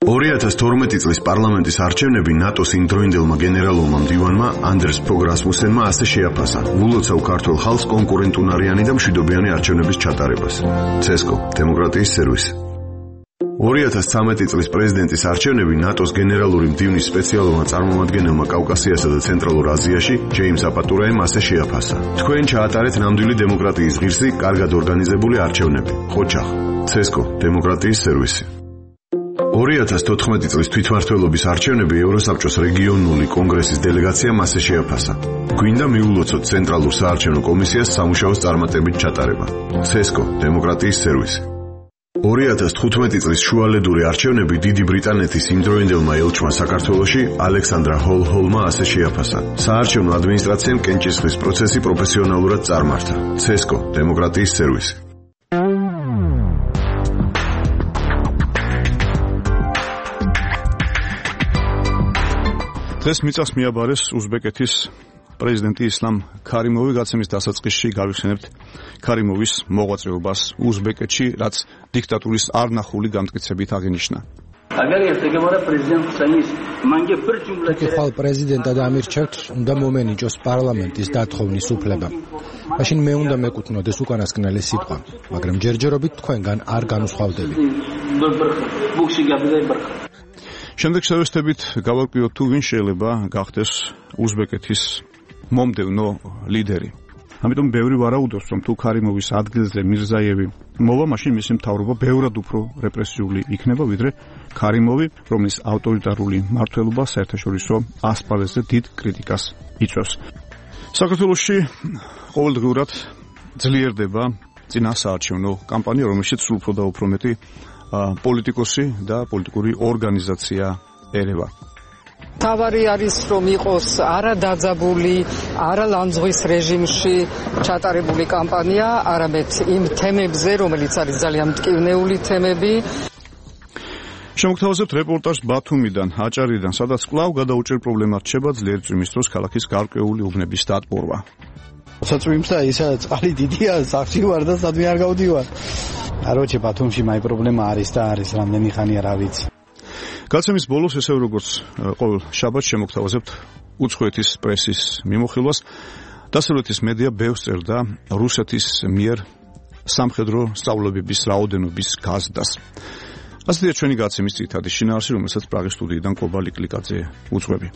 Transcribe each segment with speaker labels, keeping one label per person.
Speaker 1: 2012 წლის პარლამენტის არჩევნები ნატოს იმდროინდელმა გენერალურმა მდივანმა ანდერს ფოგ რასმუსენმა ასე შეაფასა ულოცავ ქართველ ხალხს კონკურენტუნარიანი და მშვიდობიანი არჩევნების ჩატარებას. CESCO დემოკრატიის სერვისი. 2013 წლის პრეზიდენტის არჩევნები ნატოს გენერალური მდივნის სპეციალურმა წარმომადგენელმა კავკასიასა და ცენტრალურ აზიაში ჯეიმს აპატურაემ ასე შეაფასა. თქვენ ჩაატარეთ ნამდვილი დემოკრატიის ღირსი, კარგად ორგანიზებული არჩევნები. ხოჩახ. CESCO დემოკრატიის სერვისი. 2014 წლის თვითმმართველობის არჩევნები ევროსაბჭოს რეგიონული კონგრესის დელეგაციამ ასე შეაფასა. გვინდა მიულოცოთ ცენტრალურ საარჩევნო კომისიას სამუშაოს წარმატებით ჩატარება. CESCO დემოკრატიის სერვისი. 2015 წლის შუალედური არჩევნები დიდი ბრიტანეთის იმდროინდელმა ელჩმა საქართველოში ალექსანდრა ჰოლჰოლმა ასე შეაფასა. საარჩევნო ადმინისტრაციამ კენჭისყრის პროცესი პროფესიონალურად წარმართა. CESCO დემოკრატიის სერვისი.
Speaker 2: დღეს მიწას მიაბარეს უზბეკეთის პრეზიდენტი ისლამ ქარიმოვი. გაცემის დასაწყისში გავიხსენებთ ქარიმოვის მოღვაწეობას უზბეკეთში, რაც დიქტატურის არნახული გამტკიცებით აღინიშნა.
Speaker 3: ხვალ პრეზიდენტად ამირჩევთ, უნდა მომენიჭოს პარლამენტის დათხოვნის უფლება. მაშინ მე უნდა მეკუთვნოდეს უკანასკნელი სიტყვა, მაგრამ ჯერჯერობით თქვენგან არ განუსხვავდები.
Speaker 2: შემდეგ შევესწრებით გავარკვიოთ თუ ვინ შეიძლება გახდეს უზბეკეთის მომდევნო ლიდერი. ამიტომ ბევრი ვარაუდობს, რომ თუ ქარიმოვის ადგილზე მირზაევი მოვა, მაშინ მისი მთავრობა ბევრად უფრო რეპრესიული იქნება, ვიდრე ქარიმოვი, რომლის ავტორიტარული მმართველობა საერთაშორისო ასპარეზზე დიდ კრიტიკას იწვევს. საქართველოში ყოველდღიურად ძლიერდება წინასაარჩევნო კამპანია, რომელშიც სულ უფრო და უფრო მეტი პოლიტიკოსი და პოლიტიკური ორგანიზაცია ერევა.
Speaker 4: თავარი არის რომ იყოს არა დაძაბული, არა ლანძღვის რეჟიმში ჩატარებული კამპანია, არამედ იმ თემებზე, რომელიც არის ძალიან მტკივნეული თემები.
Speaker 2: შემოგთავაზებთ რეპორტაჟს ბათუმიდან, აჭარიდან, სადაც კვლავ გადაუჭერ პრობლემად რჩება ძლიერი წვიმის დროს ქალაქის გარკვეული უბნების დატბორვა.
Speaker 5: წვიმს და ისა წყალი დიდია, სახში ვარ და სადმე არ გავდივარ. აროჩე ბათუმში მაი პრობლემა არის და არის რამდენი ხანია რა ვიცი.
Speaker 2: გაცემის ბოლოს ესე როგორც ყოველ შაბათს შემოგთავაზებთ უცხოეთის პრესის მიმოხილვას. დასავლეთის მედია ბევრს წერდა რუსეთის მიერ სამხედრო სწავლებების რაოდენობის გაზრდას. ასეთია ჩვენი გაცემის ძირითადი შინაარსი, რომელსაც პრაღის სტუდიიდან კობა ლიკლიკაძე უძღვები.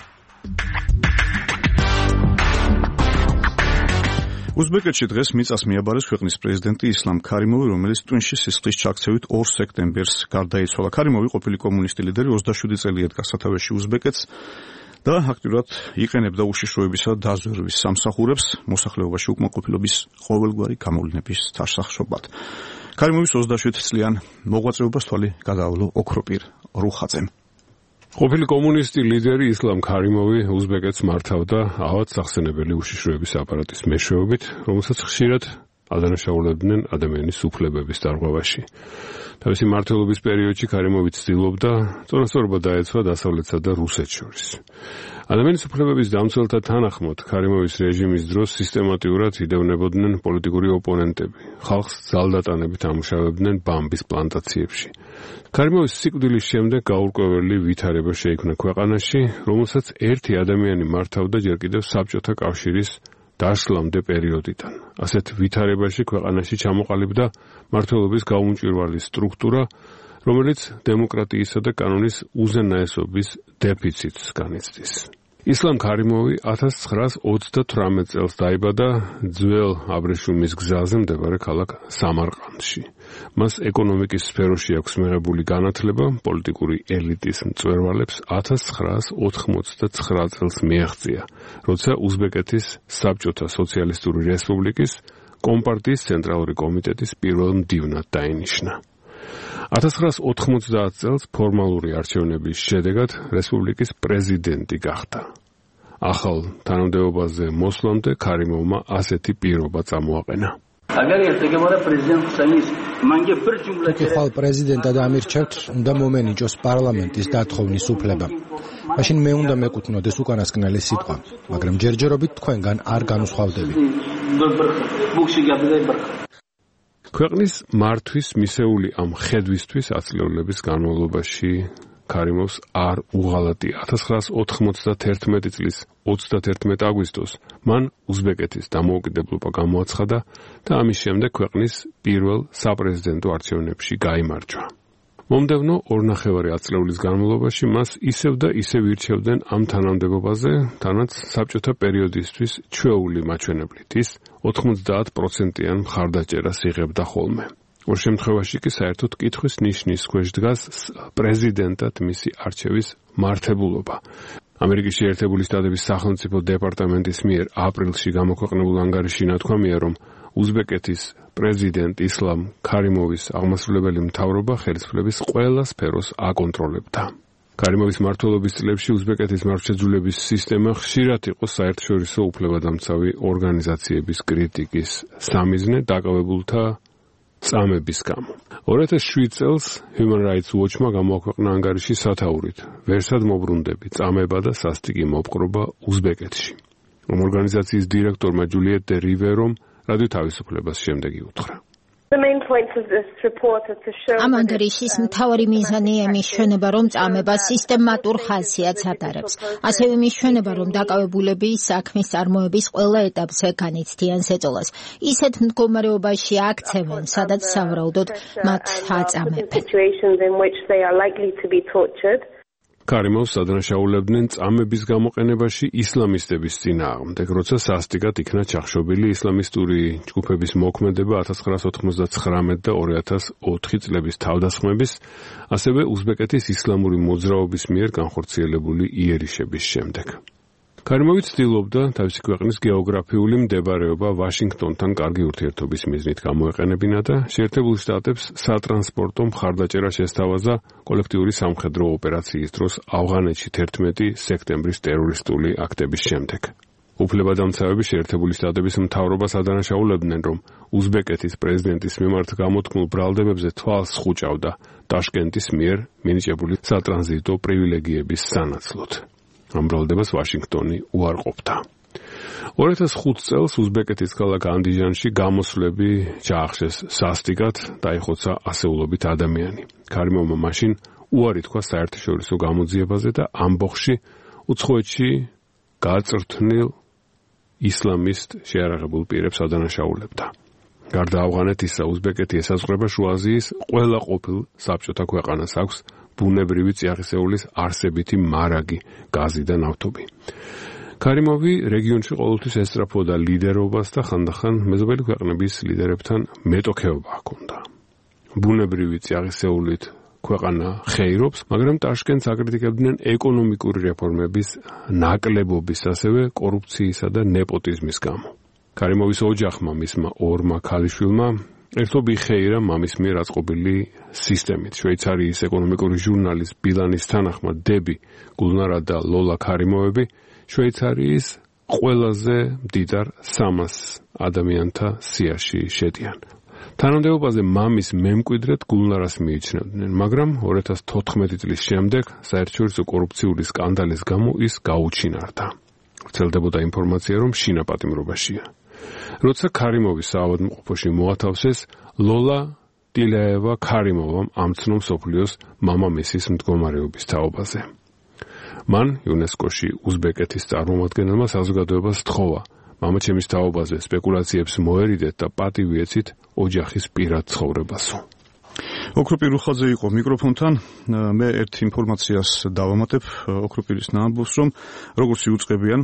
Speaker 2: უზბეკეთში დღეს მიწას მიაბარეს ქვეყნის პრეზიდენტი ისლამ ქარიმოვი, რომელიც ტვინში სისხლის ჩაქცევით 2 სექტემბერს გარდაიცვალა. ქარიმოვი ყოფილი კომუნისტი ლიდერი 27 წელი ედგა სათავეში უზბეკეთს და აქტიურად იყენებდა უშიშროებისა და დაზვერვის სამსახურებს მოსახლეობაში უკმაყოფილების ყოველგვარი გამოვლენების დასახშობად. ქარიმოვის 27 წლიან მოღვაწეობას თვალი გადაავლო ოქროპირ რუხაძემ.
Speaker 6: ყოფილი კომუნისტი ლიდერი ისლამ ქარიმოვი უზბეკეთს მართავდა ავად სახსენებელი უშიშროების აპარატის მეშვეობით, რომელსაც ხშირად ადანაშაულებდნენ ადამიანის უფლებების დარღვევაში. თავისი მმართველობის პერიოდში ქარიმოვი ცდილობდა წონასწორობა დაეცვა დასავლეთსა და რუსეთს შორის. ადამიანის უფლებების დამცველთა თანახმად ქარიმოვის რეჟიმის დროს სისტემატიურად იდევნებოდნენ პოლიტიკური ოპონენტები. ხალხს ძალდატანებით ამუშავებდნენ ბამბის პლანტაციებში. ქარიმოვის სიკვდილის შემდეგ გაურკვეველი ვითარება შეიქმნა ქვეყანაში, რომელსაც ერთი ადამიანი მართავდა ჯერ კიდევ საბჭოთა კავშირის დაშლამდე პერიოდიდან. ასეთ ვითარებაში ქვეყანაში ჩამოყალიბდა მმართველობის გაუმჭვირვალი სტრუქტურა, რომელიც დემოკრატიისა და კანონის უზენაესობის დეფიციტს განიცდის. ისლამ ქარიმოვი 1938 წელს დაიბადა ძველ აბრეშუმის გზაზე მდებარე ქალაქ სამარყანდში. მას ეკონომიკის სფეროში აქვს მიღებული განათლება, პოლიტიკური ელიტის მწვერვალებს 1989 წელს მიაღწია, როცა უზბეკეთის საბჭოთა სოციალისტური რესპუბლიკის კომპარტიის ცენტრალური კომიტეტის პირველ მდივნად დაინიშნა. 1990 წელს ფორმალური არჩევნების შედეგად რესპუბლიკის პრეზიდენტი გახდა. ახალ თანამდებობაზე მოსვლამდე ქარიმოვმა ასეთი პირობა წამოაყენა.
Speaker 3: ხვალ პრეზიდენტად ამირჩევთ, უნდა მომენიჭოს პარლამენტის დათხოვნის უფლება. მაშინ მე უნდა მეკუთვნოდეს უკანასკნელი სიტყვა, მაგრამ ჯერჯერობით თქვენგან არ განუსხვავდები.
Speaker 6: ქვეყნის მართვის მისეული ამ ხედვისთვის ათწლეულების განმავლობაში ქარიმოვს არ უღალატია. 1991 წლის 31 აგვისტოს მან უზბეკეთის დამოუკიდებლობა გამოაცხადა და ამის შემდეგ ქვეყნის პირველ საპრეზიდენტო არჩევნებში გაიმარჯვა. მომდევნო 2.5 ათწლეულის განმავლობაში მას ისევ და ისევ ირჩევდნენ ამ თანამდებობაზე, თანაც საბჭოთა პერიოდისთვის ჩვეული მაჩვენებლით ის 90%-იან მხარდაჭერას იღებდა ხოლმე. ორ შემთხვევაში კი საერთოდ კითხვის ნიშნის ქვეშ დგას პრეზიდენტად მისი არჩევის მართებულობა. ამერიკის შეერთებული შტატების სახელმწიფო დეპარტამენტის მიერ აპრილში გამოქვეყნებულ ანგარიში ნათქვამია, რომ უზბეკეთის პრეზიდენტ ისლამ ქარიმოვის აღმასრულებელი მთავრობა ხელისუფლების ყველა სფეროს აკონტროლებდა. ქარიმოვის მმართველობის წლებში უზბეკეთის მართლმსაჯულების სისტემა ხშირად იყო საერთაშორისო უფლებადამცავი ორგანიზაციების კრიტიკის სამიზნე დაკავებულთა წამების გამო. 2007 წელს Human Rights Watch-მა გამოაქვეყნა ანგარიში სათაურით ვერსად მოbrunდები, წამება და სასტიკი მოპყრობა უზბეკეთში. ამ ორგანიზაციის დირექტორმა ჯულიეტ დე რივერომ რადიო თავისუფლებას შემდეგი უთხრა.
Speaker 7: ამ ანგარიშის მთავარი მიზანი იმისჩვენება, რომ წამება სისტემატურ ხასიათს ატარებს. ასევე იმისჩვენება, რომ დაკავებულები საქმის წარმოების ყველა ეტაპზე განიცდიან ზეწოლას. ისეთ მდგომარეობაში აქცევენ, სადაც სავარაუდოდ მათ აწამებენ.
Speaker 6: ქარიმოვს ადანაშაულებდნენ წამების გამოყენებაში ისლამისტების წინააღმდეგ, როცა სასტიკად იქნა ჩახშობილი ისლამისტური ჯგუფების მოქმედება 1999 და 2004 წლების თავდასხმების, ასევე უზბეკეთის ისლამური მოძრაობის მიერ განხორციელებული იერიშების შემდეგ. ქარიმოვი ცდილობდა თავისი ქვეყნის გეოგრაფიული მდებარეობა ვაშინგტონთან კარგი ურთიერთობის მიზნით გამოეყენებინა და შეერთებულ შტატებს სატრანსპორტო მხარდაჭერა შესთავაზა კოლექტიური სამხედრო ოპერაციის დროს ავღანეთში 11 სექტემბრის ტერორისტული აქტების შემდეგ. უფლებადამცავები შეერთებული შტატების მთავრობას ადანაშაულებდნენ, რომ უზბეკეთის პრეზიდენტის მიმართ გამოთქმულ ბრალდებებზე თვალს ხუჭავდა ტაშკენტის მიერ მინიჭებული სატრანზიტო პრივილეგიების სანაცვლოდ. ამ ბრალდებას ვაშინგტონი უარყოფდა. 2005 წელს უზბეკეთის ქალაქ ანდიჟანში გამოსვლები ჩაახშეს სასტიკად, დაიხოცა ასეულობით ადამიანი. ქარიმოვმა მაშინ უარი თქვა საერთაშორისო გამოძიებაზე და ამბოხში უცხოეთში გაწრთნილ ისლამისტ შეარაღებულ პირებს ადანაშაულებდა. გარდა ავღანეთისა, უზბეკეთი ესაზღვრება შუა აზიის ყველა ყოფილ საბჭოთა ქვეყანას აქვს ბუნებრივი წიაღისეულის არსებითი მარაგი, გაზი და ნავთობი. ქარიმოვი რეგიონში ყოველთვის ესწრაფოდა ლიდერობას და ხანდახან მეზობელი ქვეყნების ლიდერებთან მეტოქეობა ჰქონდა. ბუნებრივი წიაღისეულით ქვეყანა ხეირობს, მაგრამ ტაშკენტს აკრიტიკებდნენ ეკონომიკური რეფორმების ნაკლებობის, ასევე კორუფციისა და ნეპოტიზმის გამო. ქარიმოვის ოჯახმა, მისმა ორმა ქალიშვილმა ერთობი ხეირა მამის მიერ აწყობილი სისტემით. შვეიცარიის ეკონომიკური ჟურნალის ბილანის თანახმად დები, გულნარა და ლოლა ქარიმოვები შვეიცარიის ყველაზე მდიდარ 300 ადამიანთა სიაში შედიან. თანამდებობაზე მამის მემკვიდრედ გულნარას მიიჩნევდნენ, მაგრამ 2014 წლის შემდეგ საერთაშორისო კორუფციული სკანდალის გამო ის გაუჩინარდა. ვრცელდებოდა ინფორმაცია, რომ შინა პატიმრობაშია. როცა ქარიმოვის საავადმყოფოში მოათავსეს, ლოლა ტილაევა ქარიმოვამ ამცნო მსოფლიოს მამამისის მდგომარეობის თაობაზე. მან იუნესკოში უზბეკეთის წარმომადგენელმა საზოგადოებას სთხოვა, მამაჩემის თაობაზე სპეკულაციებს მოერიდეთ და პატივი ეცით ოჯახის პირად ცხოვრებასო.
Speaker 2: ოქროპირ უხაძე იყო მიკროფონთან. მე ერთ ინფორმაციას დავამატებ ოქროპირის ნაამბობს, რომ როგორც იუწყებიან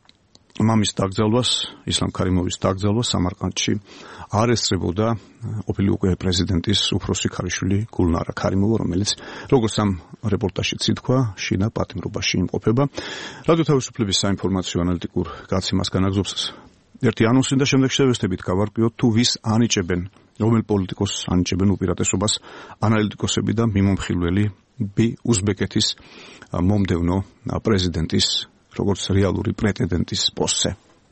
Speaker 2: მამის დაკრძალვას, ისლამ ქარიმოვის დაკრძალვას სამარყანდში არ ესწრებოდა ყოფილი უკვე პრეზიდენტის უფროსი ქალიშვილი გულნარა ქარიმოვა, რომელიც როგორც ამ რეპორტაჟშიც ითქვა, შინა პატიმრობაში იმყოფება. რადიო თავისუფლების საინფორმაციო ანალიტიკურ გაცემას განაგზობს ერთი ანონსი და შემდეგ შევესწრებით გავარკვიოთ თუ ვის ანიჭებენ, რომელ პოლიტიკოსს ანიჭებენ უპირატესობას ანალიტიკოსები და მიმომხილველი უზბეკეთის მომდევნო პრეზიდენტის როგორც რეალური პრეტენდენტის პოსტზე.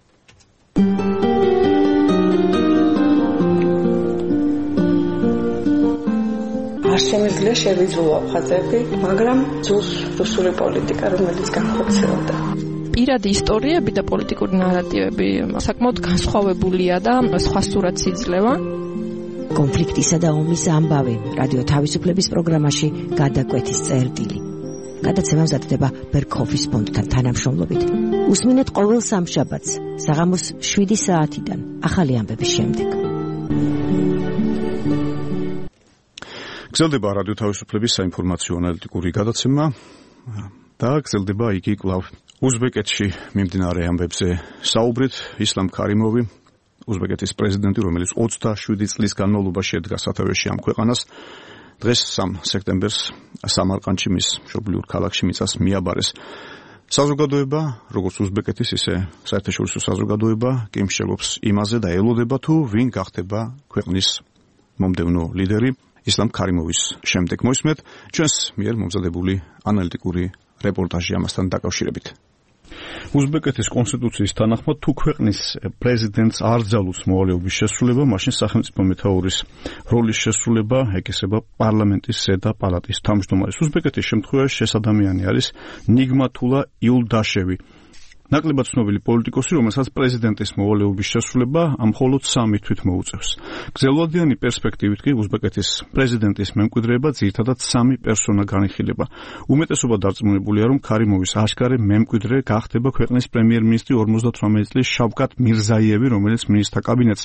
Speaker 8: არ შემიძლია შევიძულო აფხაზები, მაგრამ ძულს რუსული პოლიტიკა, რომელიც განხორციელდა.
Speaker 9: პირადი ისტორიები და პოლიტიკური ნარატივები საკმაოდ განსხვავებულია და სხვა სურათს იძლევა.
Speaker 10: კონფლიქტისა და ომის ამბავი რადიო თავისუფლების პროგრამაში გადაკვეთის წერტილი. გადაცემა მზადდება ბერქოფის ფონდთან თანამშრომლობით. უსმინეთ ყოველ სამშაბათს საღამოს 7 საათიდან ახალი ამბების შემდეგ.
Speaker 2: გრძელდება რადიო თავისუფლების საინფორმაციო ანალიტიკური გადაცემა და გრძელდება იგი კვლავ უზბეკეთში მიმდინარე ამბებზე საუბრით. ისლამ ქარიმოვი, უზბეკეთის პრეზიდენტი, რომელიც 27 წლის განმავლობაში ედგა სათავეში ამ ქვეყანას, დღეს 3 სექტემბერს სამარყანდში მის მშობლიურ ქალაქში მიწას მიაბარეს. საზოგადოება, როგორც უზბეკეთის, ისე საერთაშორისო საზოგადოება კი მსჯელობს იმაზე და ელოდება თუ ვინ გახდება ქვეყნის მომდევნო ლიდერი ისლამ ქარიმოვის შემდეგ. მოისმენთ ჩვენს მიერ მომზადებული ანალიტიკური რეპორტაჟი ამასთან დაკავშირებით. უზბეკეთის კონსტიტუციის თანახმად თუ ქვეყნის პრეზიდენტს არ ძალუს მოვალეობის შესრულება, მაშინ სახელმწიფო მეთაურის როლის შესრულება ეკისრება პარლამენტის ზედა პალატის თავმჯდომარის. უზბეკეთის შემთხვევაში ეს ადამიანი არის ნიგმათულა იულდაშევი, ნაკლებად ცნობილი პოლიტიკოსი, რომელსაც პრეზიდენტის მოვალეობის შესრულება მხოლოდ 3 თვით მოუწევს. გრძელვადიანი პერსპექტივით კი უზბეკეთის პრეზიდენტის მემკვიდრეობა ძირითადად 3 პერსონა განიხილება. უმეტესობა დარწმუნებულია, რომ ქარიმოვის აშკარე მემკვიდრე გახდება ქვეყნის პრემიერ-მინისტრი 58 წლის შავკატ მირზაიევი, რომელიც მინისტრთა კაბინეტს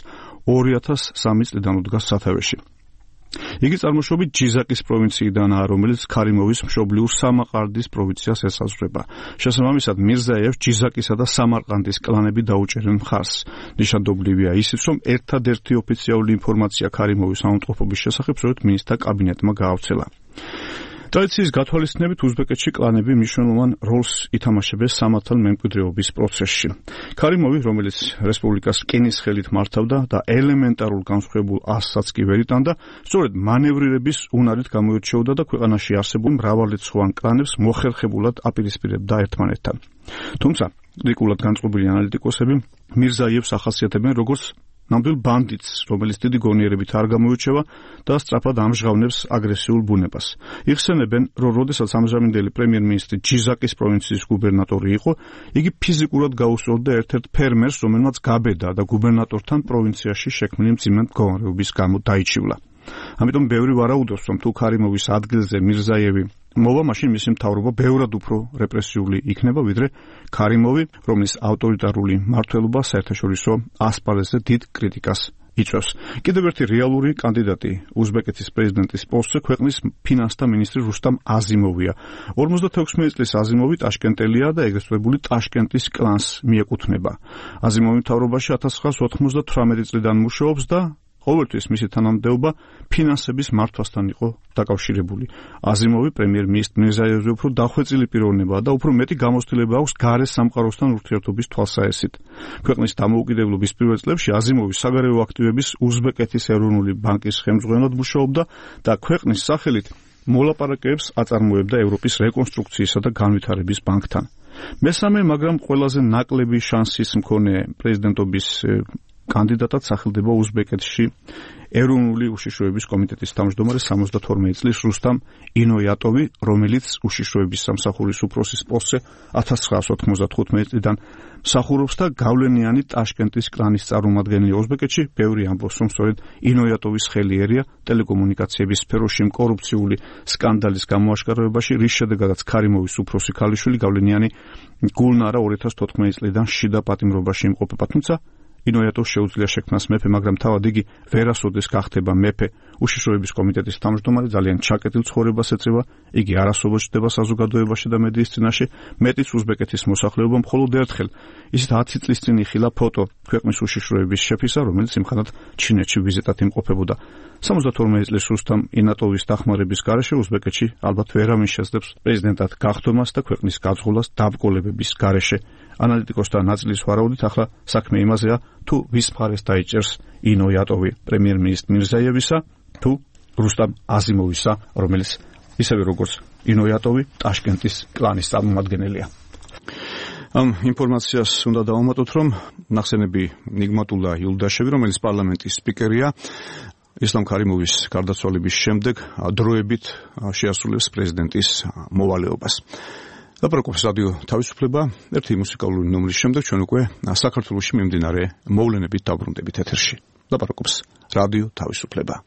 Speaker 2: 2003 წლიდან უდგას სათავეში. იგი წარმოშობით ჯიზაკის პროვინციიდანაა, რომელიც ქარიმოვის მშობლიურ სამარყანდის პროვინციას ესაზღვრება. შესაბამისად, მირზაიევს ჯიზაკისა და სამარყანდის კლანები დაუჭერენ მხარს. ნიშანდობლივია ისიც, რომ ერთადერთი ოფიციალური ინფორმაცია ქარიმოვის აუნტყოფობის შესახებ სწორედ მინისტრთა კაბინეტმა გაავრცელა. ტრადიციის გათვალისწინებით უზბეკეთში კლანები მნიშვნელოვან როლს ითამაშებენ სამართალ მემკვიდრეობის პროცესში. ქარიმოვი, რომელიც რესპუბლიკას რკინის ხელით მართავდა და ელემენტარულ განსხვავებულ ასსაც კი ვერ იტანდა, სწორედ მანევრირების უნარით გამოირჩეოდა და ქვეყანაში არსებულ მრავალრიცხოვან კლანებს მოხერხებულად აპირისპირებდა ერთმანეთთან. თუმცა, კრიტიკულად განწყობილი ანალიტიკოსები მირზაიევს ახასიათებენ როგორც ნამდვილ ბანდიტს, რომელიც დიდი გონიერებით არ გამოირჩევა და სწრაფად ამჟღავნებს აგრესიულ ბუნებას. იხსენებენ, რომ როდესაც ამჟამინდელი პრემიერ-მინისტრი ჯიზაკის პროვინციის გუბერნატორი იყო, იგი ფიზიკურად გაუსწორდა ერთ-ერთ ფერმერს, რომელმაც გაბედა და გუბერნატორთან პროვინციაში შექმნილი მძიმე მდგომარეობის გამო დაიჩივლა. ამიტომ ბევრი ვარაუდობს, რომ თუ ქარიმოვის ადგილზე მირზაიევი მოვა, მაშინ მისი მთავრობა ბევრად უფრო რეპრესიული იქნება, ვიდრე ქარიმოვი, რომლის ავტორიტარული მმართველობა საერთაშორისო ასპარეზზე დიდ კრიტიკას იწვევს. კიდევ ერთი რეალური კანდიდატი უზბეკეთის პრეზიდენტის პოსტზე ქვეყნის ფინანსთა მინისტრი რუსტამ აზიმოვია. 56 წლის აზიმოვი ტაშკენტელია და ეგრესტებული ტაშკენტის კლანს მიეკუთვნება. აზიმოვი მთავრობაში 1998 წლიდან მუშაობს და ყოველთვის მისი თანამდებობა ფინანსების მართვასთან იყო დაკავშირებული. აზიმოვი პრემიერ-მინისტრ მირზაიევზე უფრო დახვეწილი პიროვნებაა და უფრო მეტი გამოცდილება აქვს გარე სამყაროსთან ურთიერთობის თვალსაჩინოდ. ქვეყნის დამოუკიდებლობის პირველ წლებში აზიმოვი საგარეო აქტივების უზბეკეთის ეროვნული ბანკის ხელმძღვანელად მუშაობდა და ქვეყნის სახელით მოლაპარაკებებს აწარმოებდა ევროპის რეკონსტრუქციისა და განვითარების ბანკთან. მესამე, მაგრამ ყველაზე ნაკლები შანსის მქონე პრეზიდენტობის კანდიდატად სახელდება უზბეკეთში ეროვნული უშიშროების კომიტეტის თავმჯდომარე 72 წლის რუსტამ ინოიატოვი, რომელიც უშიშროების სამსახურის უფროსის პოსტზე 1995 წლიდან მსახურობს და გავლენიანი ტაშკენტის კლანის წარმომადგენელი. უზბეკეთში ბევრი ამბობს, რომ სწორედ ინოიატოვის ხელი ერია ტელეკომუნიკაციების სფეროში კორუფციული სკანდალის გამოაშკარავებაში, რის შედეგადაც ქარიმოვის უფროსი ქალიშვილი გავლენიანი გულნარა 2014 წლიდან შიდა პატიმრობაში იმყოფება. თუმცა ინოიატოვს შეუძლია შექმნას მეფე, მაგრამ თავად იგი ვერასოდეს გახდება მეფე. უშიშროების კომიტეტის თავმჯდომარე ძალიან ჩაკეტილ ცხოვრებას ეწევა, იგი არასოდეს ჩდება საზოგადოებაში და მედიის წინაშე, მეტიც უზბეკეთის მოსახლეობა მხოლოდ ერთხელ, ისიც 10 წლის წინ იხილა ფოტო ქვეყნის უშიშროების შეფისა, რომელიც იმხანად ჩინეთში ვიზიტად იმყოფებოდა. 72 წლის რუსტამ ინოიატოვის დახმარების გარეშე უზბეკეთში ალბათ ვერავინ შეძლებს პრეზიდენტად გახდომას და ქვეყნის გაძღოლას დაბრკოლებების გარეშე. ანალიტიკოსთა ნაწილის ვარაუდით ახლა საქმე იმაზეა, თუ ვის მხარეს დაიჭერს ინოიატოვი, პრემიერ-მინისტრი მირზაიევისა თუ რუსტამ აზიმოვისა, რომელიც ისევე როგორც ინოიატოვი ტაშკენტის კლანის წარმომადგენელია. ამ ინფორმაციას უნდა დავამატოთ, რომ ნახსენები ნიგმატულა იულდაშევი, რომელიც პარლამენტის სპიკერია, ისლამ ქარიმოვის გარდაცვალების შემდეგ დროებით შეასრულებს პრეზიდენტის მოვალეობას. ლაპარაკობს რადიო თავისუფლება. ერთი მუსიკალური ნომრის შემდეგ ჩვენ უკვე საქართველოში მიმდინარე მოვლენებით დავბრუნდებით ეთერში. ლაპარაკობს რადიო თავისუფლება.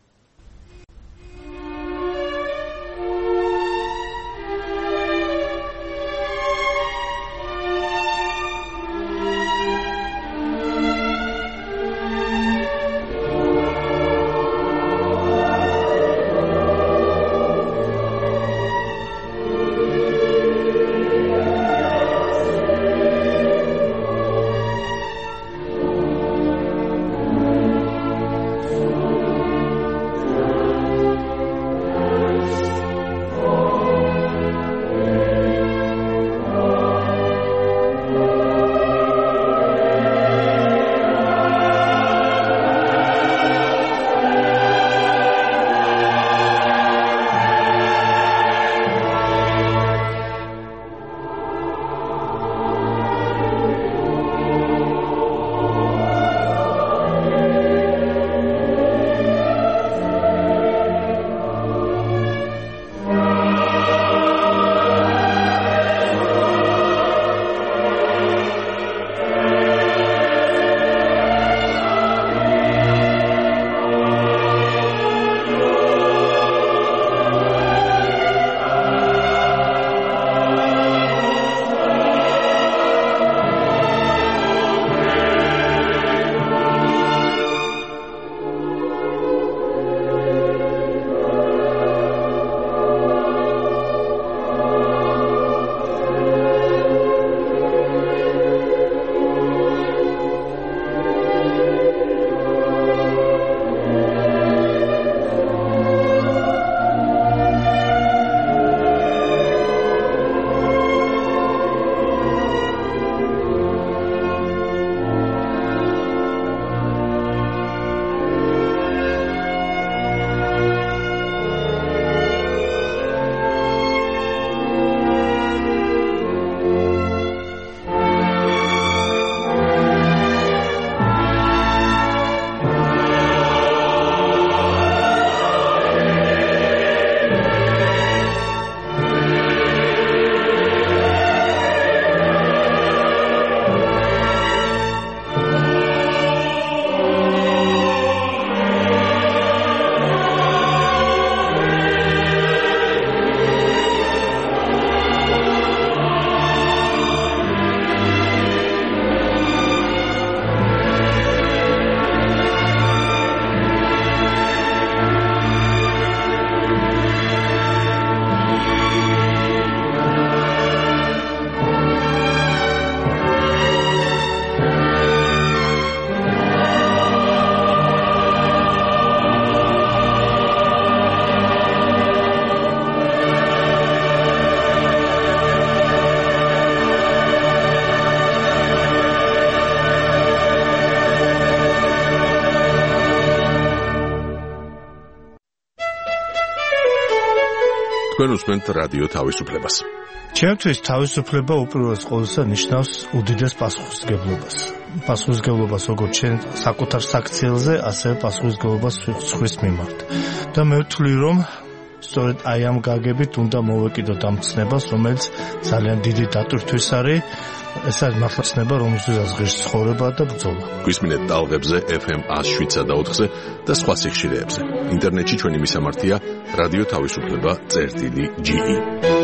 Speaker 11: თქვენ უსმენთ რადიო თავისუფლებას.
Speaker 12: ჩემთვის თავისუფლება უპირველეს ყოვლისა ნიშნავს უდიდეს პასუხისმგებლობას. პასუხისმგებლობას როგორც ჩვენ საკუთარ საქციელზე, ასევე პასუხისმგებლობას სხვის მიმართ. და მე ვთვლი, რომ სწორედ აი ამ გაგებით უნდა მოვეკიდოთ ამ ცნებას, რომელიც ძალიან დიდი დატვირთვის არის. ეს არის მართლა ცნება, რომელზეც ღირს ცხოვრება და ბრძოლა.
Speaker 11: გვისმინეთ ტალღებზე FM 107.4-ზე და სხვა სიხშირეებზე. ინტერნეტში ჩვენი მისამართია რადიო თავისუფლება.ge.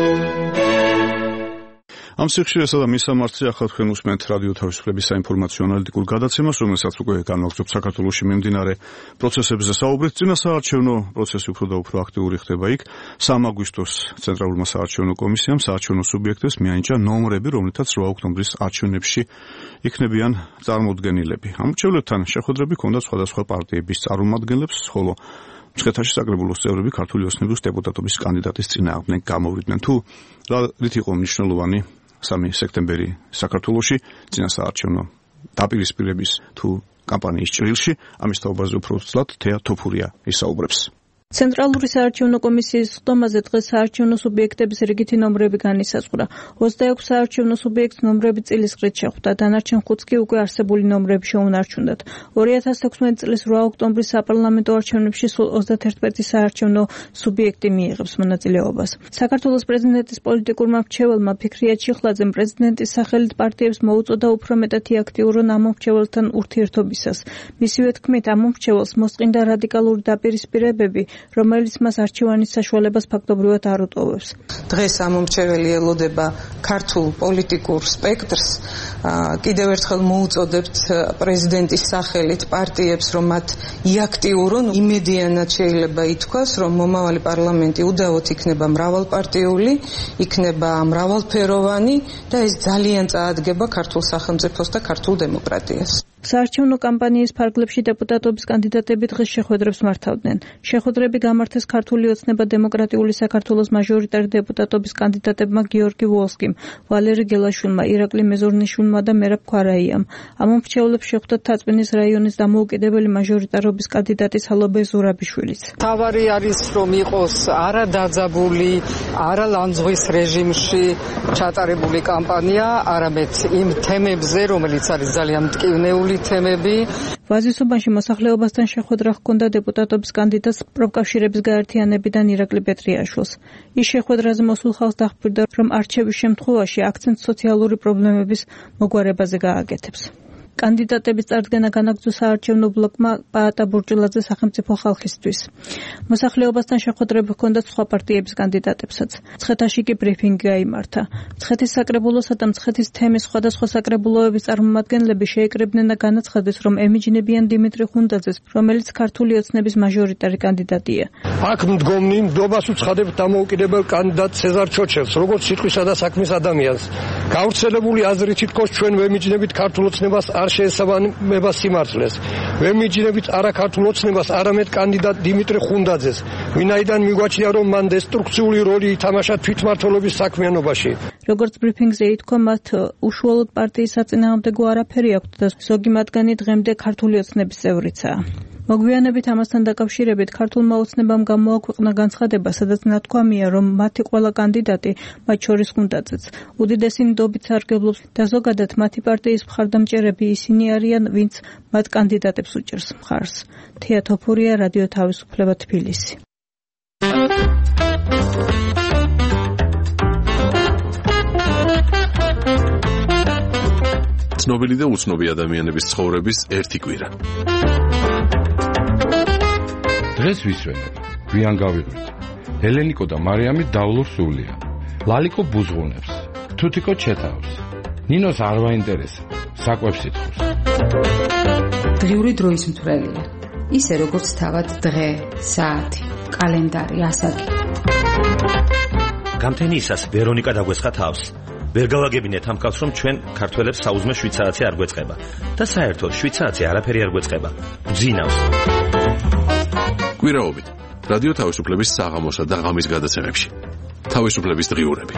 Speaker 2: ამ სიხშირესა და მისამართზე ახლა თქვენ უსმენთ რადიო თავისუფლების საინფორმაციო ანალიტიკურ გადაცემას, რომელსაც უკვე განვაგრძობთ საქართველოში მიმდინარე პროცესებზე საუბრით. წინასაარჩევნო პროცესი უფრო და უფრო აქტიური ხდება იქ. 3 აგვისტოს ცენტრალურმა საარჩევნო კომისიამ საარჩევნო სუბიექტებს მიანიჭა ნომრები, რომლითაც 8 ოქტომბრის არჩევნებში იქნებიან წარმოდგენილები. ამ მრჩევლებთან შეხვედრები ჰქონდა სხვადასხვა პარტიების წარმომადგენლებს, ხოლო მცხეთაში საკრებულოს წევრები ქართული ოცნების დეპუტატობის კანდიდატის წინააღმდეგ გამოვიდნენ. თუ რით იყო მნიშვნელოვანი 3 სექტემბერი საქართველოში წინასაარჩევნო დაპირისპირების თუ კამპანიის ჭრილში, ამის თაობაზე უფრო ცუდად თეა თოფურია ისაუბრებს.
Speaker 9: ცენტრალური საარჩევნო კომისიის ხდომაზე დღეს საარჩევნო სუბიექტების რიგითი ნომრები განისაზღვრა. 26 საარჩევნო სუბიექტს ნომრები წილისყრით შეხვდა, დანარჩენ 5-ს კი უკვე არსებული ნომრები შეუნარჩუნდათ. 2016 წლის 8 ოქტომბრის საპარლამენტო არჩევნებში სულ 31 საარჩევნო სუბიექტი მიიღებს მონაწილეობას. საქართველოს პრეზიდენტის პოლიტიკურმა მრჩეველმა ფიქრია ჩიხლაძემ პრეზიდენტის სახელით პარტიებს მოუწოდა უფრო მეტად აქტიურონ ამ მრჩეველთან ურთიერთობისას. მისივე თქმით, ამ მრჩეველს მოსყინდა რადიკალური დაპირისპირებები, რომელიც მას არჩევანის საშუალებას ფაქტობრივად არ უტოვებს.
Speaker 8: დღეს ამ მომრჩეველი ელოდება ქართულ პოლიტიკურ სპექტრს, კიდევ ერთხელ მოუწოდებთ პრეზიდენტის სახელით პარტიებს, რომ მათ იაქტიურონ, იმედიანად შეიძლება ითქვას, რომ მომავალი პარლამენტი უდავოდ იქნება მრავალპარტიული, იქნება მრავალფეროვანი და ეს ძალიან წაადგება ქართულ სახელმწიფოს და ქართულ დემოკრატიას.
Speaker 9: საარჩევნო კამპანიის ფარგლებში დეპუტატობის კანდიდატები დღეს შეხვედრებს მართავდნენ. შეხვედრები გამართეს ქართული ოცნება დემოკრატიული საქართველოს მაჟორიტარი დეპუტატობის კანდიდატებმა გიორგი ვოლსკიმ, ვალერი გელაშვილმა, ირაკლი მეზორნიშვილმა და მერაბ ქვარაიამ. ამ მრჩევლებს შეხვდათ თაწმინდის რაიონის დამოუკიდებელი მაჟორიტარობის კანდიდატი სალობე ზურაბიშვილიც.
Speaker 4: თავარი არის რომ იყოს არა დაძაბული, არა ლანძღვის რეჟიმში ჩატარებული კამპანია, არამედ იმ თემებზე, რომელიც არის ძალიან მტკივნეული თემები.
Speaker 9: ვაზისუბანში მოსახლეობასთან შეხვედრა ჰქონდა დეპუტატობის კანდიდატს პროფკავშირების გაერთიანებიდან ირაკლი პეტრიაშვილს. ის შეხვედრაზე მოსულ ხალხს დახმარდა, რომ არჩევის შემთხვევაში აქცენტს სოციალური პრობლემების მოგვარებაზე გააკეთებს. კანდიდატების წარდგენა განაგრძო საარჩევნო ბლოკმა პაატა ბურჭულაძე სახელმწიფო ხალხისთვის. მოსახლეობასთან შეხვედრები ჰქონდათ სხვა პარტიების კანდიდატებსაც. მცხეთაში კი ბრიფინგი გაიმართა. მცხეთის საკრებულოსა და მცხეთის თემის სხვადასხვა საკრებულოების წარმომადგენლები შეეკრიბნენ და განაცხადეს, რომ ემიჯნებიან დიმიტრი ხუნდაძეს, რომელიც ქართული ოცნების მაჟორიტარი კანდიდატია.
Speaker 13: აქ მდგომნი ნდობას უცხადებთ დამოუკიდებელ კანდიდატ ცეზარ ჩოჩევს, როგორც სიტყვისა და საქმის ადამიანს. გავრცელებული აზრით თითქოს ჩვენ ვემიჯნებით ქართულ ოცნებას არ შეესაბამება სიმართლეს. ვემიჯნებით არა ქართულ ოცნებას, არამედ კანდიდატ დიმიტრი ხუნდაძეს, ვინაიდან მიგვაჩნია, რომ მან დესტრუქციული როლი ითამაშა თვითმმართველობის საქმიანობაში.
Speaker 9: როგორც ბრიფინგზე ითქვა, მათ უშუალოდ პარტიის საწინააღმდეგო არაფერი აქვთ და ზოგი მათგანი დღემდე ქართული ოცნების წევრიცაა. მოგვიანებით ამასთან დაკავშირებით ქართულმა ოცნებამ გამოაქვეყნა განცხადება, სადაც ნათქვამია, რომ მათი ყველა კანდიდატი, მათ შორის ხუნდაძეც, უდიდესი ნდობით სარგებლობს და ზოგადად მათი პარტიის მხარდამჭერები ისინი არიან, ვინც მათ კანდიდატებს უჭერს მხარს. თია თოფურია, რადიო თავისუფლება, თბილისი.
Speaker 11: ცნობილი და უცნობი ადამიანების ცხოვრების ერთი კვირა.
Speaker 14: დღეს ვისვენებ, გვიან გავიღვით. ელენიკო და მარიამი დავლურ სულია. ლალიკო ბუზღუნებს, თუთიკო ჩეთავს. ნინოს არ ვაინტერესა, საკვებს ითხოვს.
Speaker 15: დღიური დროის მთვრელია. ისე როგორც თავად დღე, საათი, კალენდარი, ასაკი.
Speaker 16: გამთენიისას ვერონიკა დაგვესხა თავს. ვერ გავაგებინეთ ამ კაცს, რომ ჩვენ ქართველებს საუზმე 7 საათი არ გვეწყება და საერთოდ 7 საათი არაფერი არ გვეწყება. გძინავს.
Speaker 11: კვირაობით რადიო თავისუფლების საღამოსა და ღამის გადაცემებში. თავისუფლების დღიურები.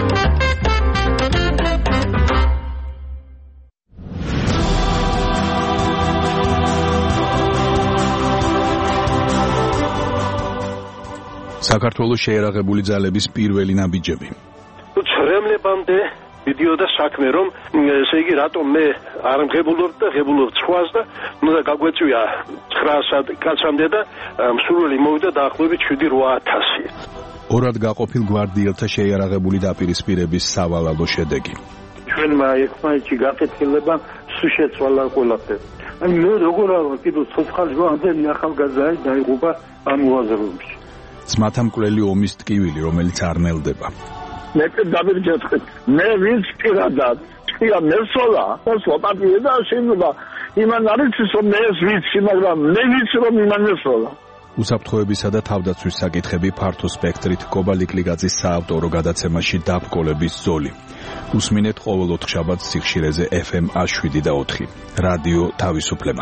Speaker 2: საქართველოს შეერაღებული ძალების პირველი ნაბიჯები.
Speaker 13: ცრემლებამდე მიდიოდა საქმე, რომ ესე იგი რატომ მე არ მღებულობ და ღებულობ სხვას და უნდა გაგვეწვია 900 კაცამდე და მსურველი მოვიდა დაახლოებით 7-8000.
Speaker 2: ორად გაყოფილ გვარდიელთა შეიარაღებული დაპირისპირების სავალალო შედეგი.
Speaker 17: ჩვენმა ერთმანეთში გაკეთილება სულ შეცვალა ყველაფერი. აი მე როგორ არა კიდევ ცოცხალი ამდენი ახალგაზრდა დაიღუპა ამ უაზროებში.
Speaker 2: ძმათამკვლელი ომის ტკივილი, რომელიც არ ნელდება.
Speaker 17: მე დავირჯეთყი. მე ვინც პირადად ხია მესოლა, მოსვა პარტია და შეიძლება იმან არის რომ მე ვიცი, მაგრამ მე ვიცი რომ იმან მესოლა.
Speaker 2: უსაფრთხოებისა და თავდაცვის საკითხები ფართო სპექტრით კობალიკლიგაძის საავტორო გადაცემაში დაბრკოლების ზოლი. უსმინეთ ყოველ 4 შაბათს სიხშირეზე FM 107 და 4. რადიო თავისუფლება.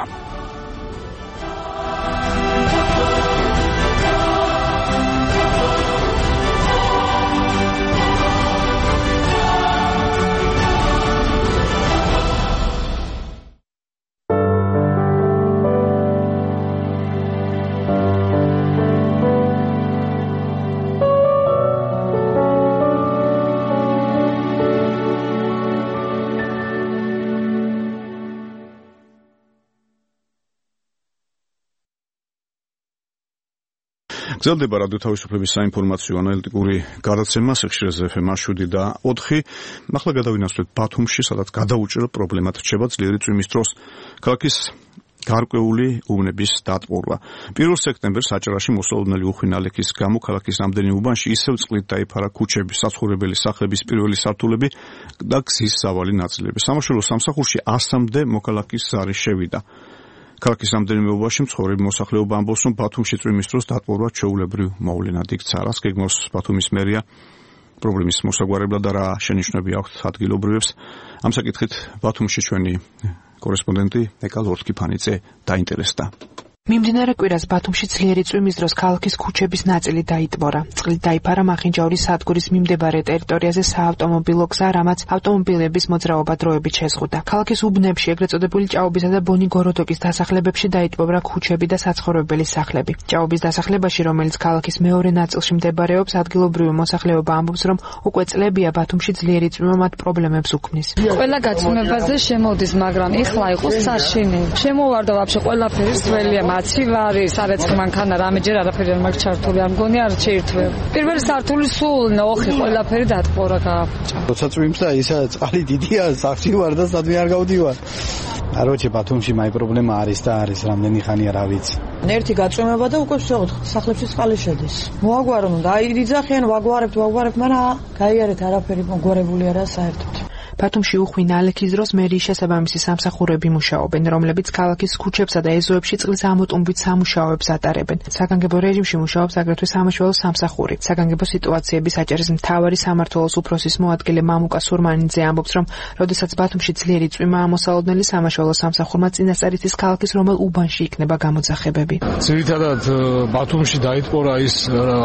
Speaker 2: გრძელდება რადიო თავისუფლების საინფორმაციო ანალიტიკური გადაცემა სიხშირეზე FM-ში და 4. ახლა გადავინაცვლეთ ბათუმში, სადაც გადაუჭირო პრობლემად რჩება ძლიერი წვიმის დროს ქალაქის გარკვეული უბნების დატბორვა. 1 სექტემბერს აჭარაში მოსალოდნელი უხვი ნალექის გამო ქალაქის რამდენიმე უბანში ისევ წყლით დაიფარა ქუჩები, საცხოვრებელი სახლების პირველი სართულები და გზის სავალი ნაწილები. სამაშველო სამსახურში 100-მდე მოქალაქის ზარი შევიდა. ქალაქის რამდენიმე უბანში მცხოვრები მოსახლეობა ამბობს, რომ ბათუმში წვიმის დროს დატბორვა ჩვეულებრივ მოვლენად იქცა. რას გეგმავს ბათუმის მერია პრობლემის მოსაგვარებლად და რა შენიშვნები აქვს ადგილობრივებს? ამ საკითხით ბათუმში ჩვენი კორესპონდენტი ეკა ლორთქიფანიძე დაინტერესდა.
Speaker 18: მიმდინარე კვირას ბათუმში ძლიერი წვიმის დროს ქალაქის ქუჩების ნაწილი დაიტბორა. წყლით დაიფარა მახინჯაურის სადგურის მიმდებარე ტერიტორიაზე საავტომობილო გზა, რამაც ავტომობილების მოძრაობა დროებით შეზღუდა. ქალაქის უბნებში, ეგრეთ წოდებული ჭაობისა და ბონი-გოროდოკის დასახლებებში დაიტბორა ქუჩები და საცხოვრებელი სახლები. ჭაობის დასახლებაში, რომელიც ქალაქის მეორე ნაწილში მდებარეობს, ადგილობრივი მოსახლეობა ამბობს, რომ უკვე წლებია ბათუმში ძლიერი წვიმა მათ პრობლემებს უქმნის.
Speaker 4: ყველა გაწვიმებაზე შემოდის, მაგრამ ეხლა იყოს საშინი. შემოვარდა ვაფშე ყველაფერი სველია. მაცივარი, სარეცხი მანქანა, რამეჯერ არაფერი არ მაქვს ჩართული, არ მგონია არ შეირთვე. პირველი სართული სულ ნოხი, ყველაფერი დატბორა გააფუჭა.
Speaker 5: როცა წვიმს და ისა წყალი დიდია, სახში ვარ და სადმე არ გავდივარ. აროჩე ბათუმში მაი პრობლემა არის და არის რამდენი ხანია რა ვიცი.
Speaker 19: ერთი გაწვიმება და უკვე ვსეღოთ, სახლებში წყალი შედის. მოაგვარო, დაიძახიან, ვაგვარებთ, მაგრამ გაიარეთ არაფერი მოგვარებული არა საერთოდ.
Speaker 18: ბათუმში უხვი ნალექის დროს მერიის შესაბამისი სამსახურები მუშაობენ, რომლებიც ქალაქის ქუჩებსა და ეზოებში წყლის ამოტუმბით სამუშაოებს ატარებენ. საგანგებო რეჟიმში მუშაობს აგრეთვე სამაშველო სამსახური. საგანგებო სიტუაციების აჭარის მთავარი სამმართველოს უფროსის მოადგილე მამუკა სურმანიძე ამბობს, რომ როდესაც ბათუმში ძლიერი წვიმა ამოსალოდნელი სამაშველო სამსახურმა წინასწარ იცის ქალაქის რომელ უბანში იქნება გამოძახებები.
Speaker 20: ძირითადად ბათუმში დაიტბორა ის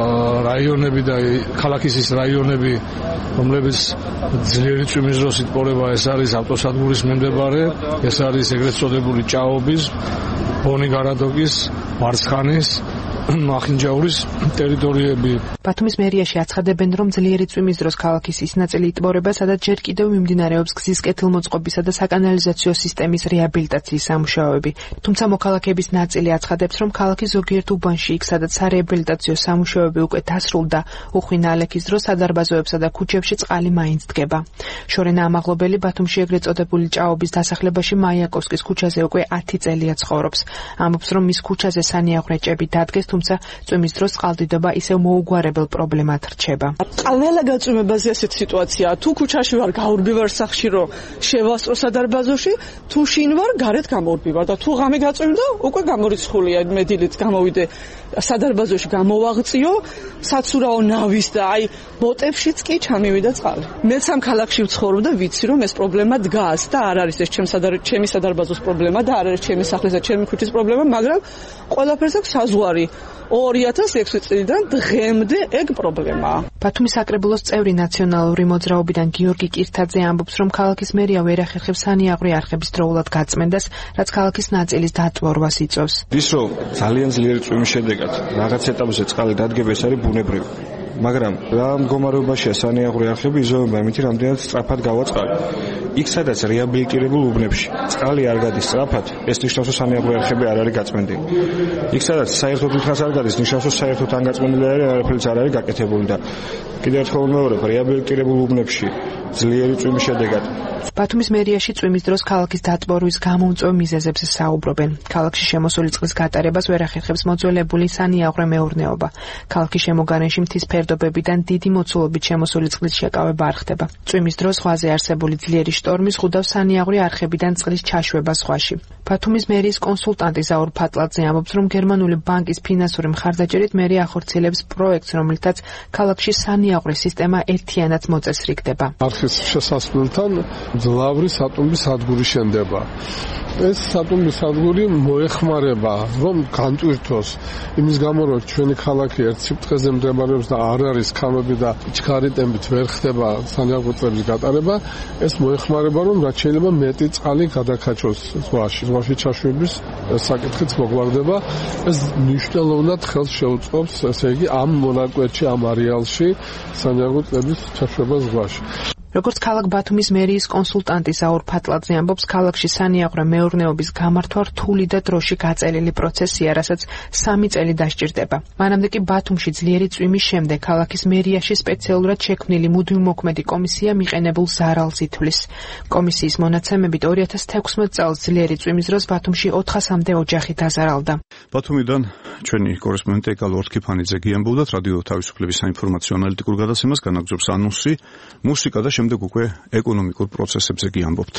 Speaker 20: რაიონები და ქალაქის ის რაიონები, რომლებიც ძლიერი წვიმის დროს იტბორება, ეს არის ავტოსადგურის მიმდებარე, ეს არის ეგრეთ წოდებული ჭაობის, ბონი-გოროდოკის, ვარცხანის, მახინჯაურის ტერიტორიები.
Speaker 18: ბათუმის მერიაში აცხადებენ, რომ ძლიერი წვიმის დროს ქალაქის ის ნაწილი იტბორება, სადაც ჯერ კიდევ მიმდინარეობს გზის კეთილმოწყობისა და საკანალიზაციო სისტემის რეაბილიტაციის სამუშაოები. თუმცა მოქალაქეების ნაწილი აცხადებს, რომ ქალაქის ზოგიერთ უბანში, იქ სადაცარეაბილიტაციო სამუშაოები უკვე დასრულდა, უხვი ნალექის დროს სადარბაზოებსა და ქუჩებში წყალი მაინც დგება. შორენა ამაღლობელი ბათუმში ეგრეთ წოდებული ჭაობის დასახლებაში მაიაკოვსკის ქუჩაზე უკვე 10 წელია ცხოვრობს. ამბობს, რომ მის ქუჩაზე სანიაღვრეჭები დადგეს, თუმცა წვიმის დროს წყალდიდობა ისევ მოუგვარებელ პრობლემად რჩება.
Speaker 19: ყველა გაწვიმებაზე ასეთ სიტუაციაა. თუ ქუჩაში ვარ, გაურბივარ სახში, რომ შევასწრო სადარბაზოში, თუ შინ ვარ, გარეთ გამორბივარ და თუ ღამე გაწვიმდა, უკვე გამორიცხულია, მე დილით გამოვიდე სადარბაზოში, გამოვაღწიო, საცურაო ნავის და აი ბოტებშიც კი ჩამივიდა წყალი. მეც ამ ქალაქში ვცხოვრობ და ვიცი, რომ ეს პრობლემა დგას და არ არის ეს ჩემი სადარბაზოს პრობლემა და არ არის ჩემი სახლის და ჩემი ქუჩის პრობლემა, მაგრამ ყველაფერს აქვს საზღვარი. 2006 წლიდან დღემდე ეგ პრობლემაა.
Speaker 18: ბათუმის საკრებულოს წევრი ნაციონალური მოძრაობიდან გიორგი კირთაძე ამბობს, რომ ქალაქის მერია ვერ ახერხებს სანიაღვრე არხების დროულად გაწმენდას, რაც ქალაქის ნაწილის დატბორვას იწვევს.
Speaker 21: ის რომ ძალიან ძლიერი წვიმის შედეგად რაღაც ეტაპზე წყალი დადგება, ეს არის ბუნებრივი. მაგრამ რა მდგომარეობაშია სანიაღვრე არხები იზომება იმითი, რამდენად სწრაფად გავა წყალი. იქ სადაც რეაბილიტირებულ უბნებში წყალი არ გადის სწრაფად, ეს ნიშნავს, რომ სანიაღვრე არხები არ არის გაწმენდილი. იქ სადაც საერთოდ თვითონაც არ გადის, ნიშნავს, რომ საერთოდ არ გაწმენდილი არის, არაფერიც არ არის გაკეთებული და კიდევ ერთხელ ვიმეორებ, რეაბილიტირებულ უბნებში ძლიერი წვიმის შედეგად
Speaker 18: ბათუმის მერიაში წვიმის დროს ქალაქის დატბორვის გამომწვევ მიზეზებზე საუბრობენ. ქალაქში შემოსული წყლის გატარებას ვერ ახერხებს მოძველებული სანიაღვრე მეურნეობა. ქალაქის შემოგარენში მთის ფერდობებიდან დიდი მოცულობით შემოსული წყლის შეკავება არ ხდება. წვიმის დროს ზღვაზე არსებული ძლიერი შტორმი ზღუდავს სანიაღვრე არხებიდან წყლის ჩაშვება ზღვაში. ბათუმის მერიის კონსულტანტი ზაურ ფატლაძე ამბობს, რომ გერმანული ბანკის ფინანსური მხარდაჭერით მერია ახორციელებს პროექტს, რომლითაც ქალაქში სანიაღვრე სისტემა ერთიანად მოწესრიგდება.
Speaker 20: არხის შესასვლელთან მძლავრი სატუმბის სადგური შენდება. ეს სატუმბის სადგური მოეხმარება, რომ განტვირთოს იმის გამო, რომ ჩვენი ქალაქი ერთ სიფრთხეზე მდებარეობს და არ არის ქანები და ჩქარი ტემპით ვერ ხდება სანიაღვრე წლების გატარება, ეს მოეხმარება, რომ რაც შეიძლება მეტი წყალი გადაკაჩოს ზღვაში. ზღვაში ჩაშვების საკითხიც მოგვარდება. ეს მნიშვნელოვნად ხელს შეუწყობს, ესე იგი, ამ მონაკვეთში, ამ არეალში სანიაღვრე წლების ჩაშვება ზღვაში.
Speaker 18: როგორც ქალაქ ბათუმის მერიის კონსულტანტი ზაურ ფატლაძე ამბობს, ქალაქში სანიაღვრა მეურნეობის გამართვა რთული და დროში გაწელილი პროცესია, რასაც 3 წელი დასჭირდება. მანამდე კი ბათუმში ძლიერი წვიმის შემდეგ ქალაქის მერიაში სპეციალურად შექმნილი მუდმივმოქმედი კომისია მიყენებულ ზარალს ითვლის. კომისიის მონაცემებით 2016 წელს ძლიერი წვიმის დროს ბათუმში 400-მდე ოჯახი დაზარალდა.
Speaker 2: ბათუმიდან ჩვენი კორესპონდენტი ეკალ ორთქიფანიძე გიამბობდა რადიო თავისუფლების საინფორმაციო ანალიტიკურ გადაცემას, განაგრძობს ანონსი, მუსიკა და შემდეგ უკვე ეკონომიკურ პროცესებზე გიამბობთ.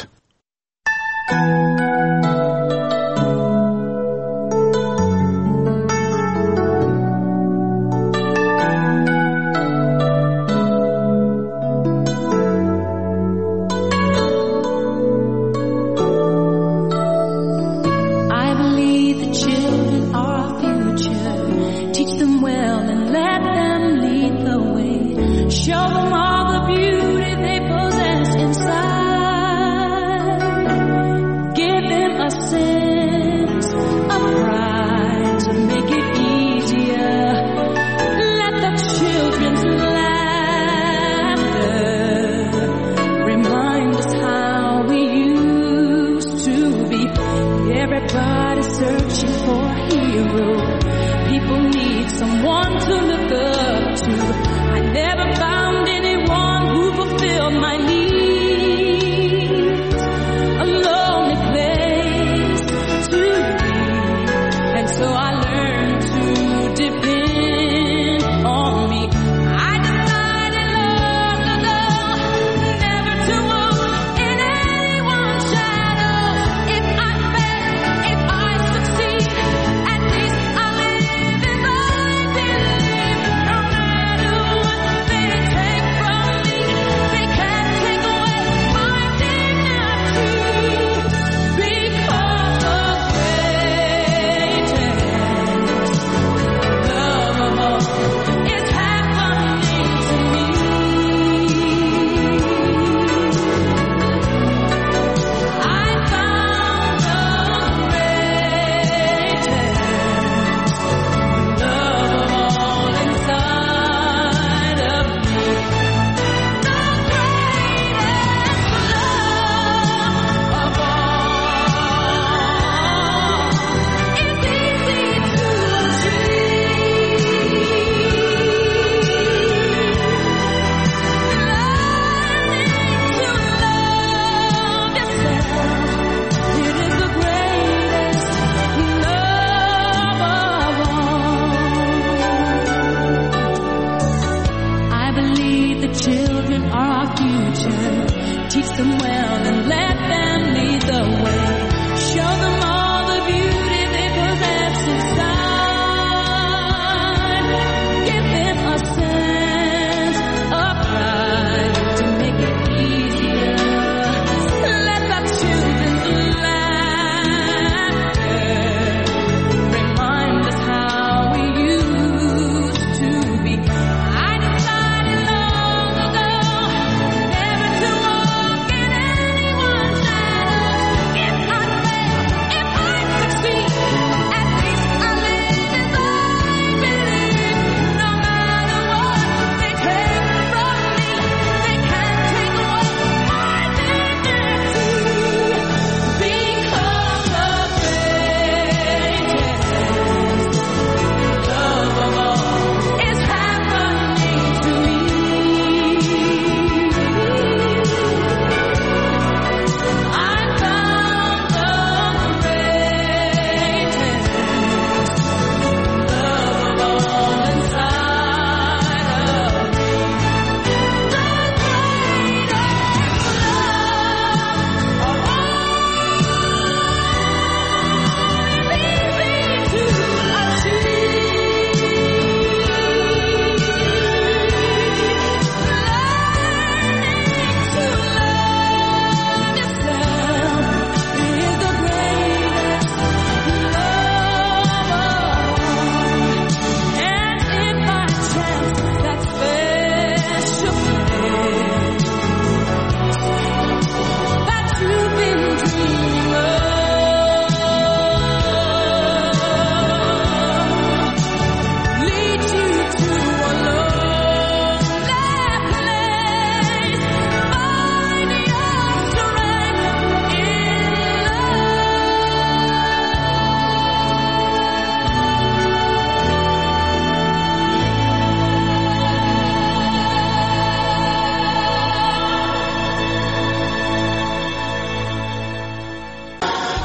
Speaker 1: Give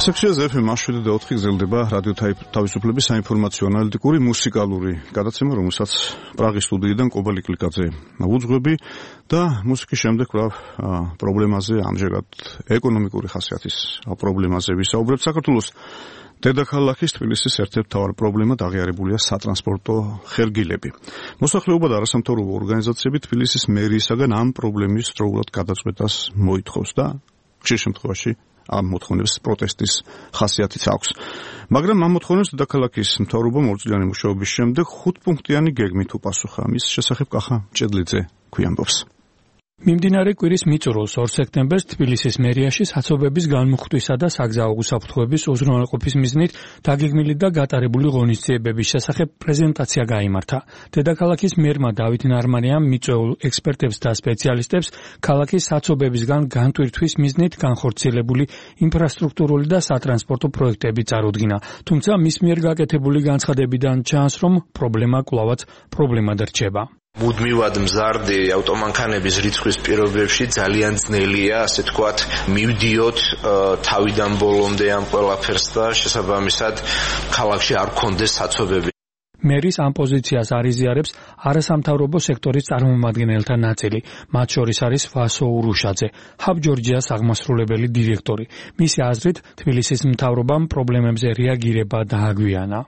Speaker 2: ასაკშია FM 7.4 გრძელდება რადიო თავისუფლების საინფორმაციო ანალიტიკური მუსიკალური გადაცემა, რომელსაც პრაღის სტუდიიდან კობალი კლიკაძე უძღვები და მუსიკის შემდეგ პრობლემაზე, ამჟამად ეკონომიკური ხასიათის პრობლემაზე ვისაუბრებთ. საქართველოს დედაქალაქის თბილისის ერთ-ერთი მთავარი პრობლემა აღიარებულია სატრანსპორტო ხერგილები. მოსახლეობა და არასამთავრობო ორგანიზაციები თბილისის მერიისაგან ამ პრობლემის დროულად გადაწყვეტას მოითხოვს და ხშირ შემთხვევაში ამ მოთხოვნებს პროტესტის ხასიათიც აქვს. მაგრამ ამ მოთხოვნებს დედაქალაქის მთავრობამ ორწლიანი მუშაობის შემდეგ 5 პუნქტიანი გეგმით უპასუხა. მის შესახებ კახა ჭედლიძე გვიამბობს.
Speaker 1: მიმდინარე კვირის მიწურულს 2 სექტემბერს თბილისის მერიაში საცობების განმუხტვისა და საგზაო უსაფრთხოების უზრუნველყოფის მიზნით დაგეგმილი და გატარებული ღონისძიებების შესახებ პრეზენტაცია გაიმართა. დედაქალაქის მერმა დავით ნარმანიამ მიწვეულ ექსპერტებს და სპეციალისტებს ქალაქის საცობებისგან განტვირთვის მიზნით განხორციელებული ინფრასტრუქტურული და სატრანსპორტო პროექტები წარუდგინა. თუმცა მის მიერ გაკეთებული განცხადებიდან ჩანს, რომ პრობლემა კვლავაც პრობლემად რჩება.
Speaker 22: მუდმივად მზარდი ავტომანქანების რიცხვის პირობებში ძალიან ძნელია, ასე თქვათ, მივდიოთ თავიდან ბოლომდე ამ ყველაფერს და შესაბამისად ქალაქში არ გქონდეს საცობები.
Speaker 1: მერის ამ პოზიციას არიზიარებს არასამთავრობო სექტორის წარმომადგენელთა ნაწილი. მათ შორის არის ვასო ურუშაძე, ჰაბ ჯორჯიას აღმასრულებელი დირექტორი. მისი აზრით, თბილისის მთავრობამ პრობლემებზე რეაგირება დააგვიანა.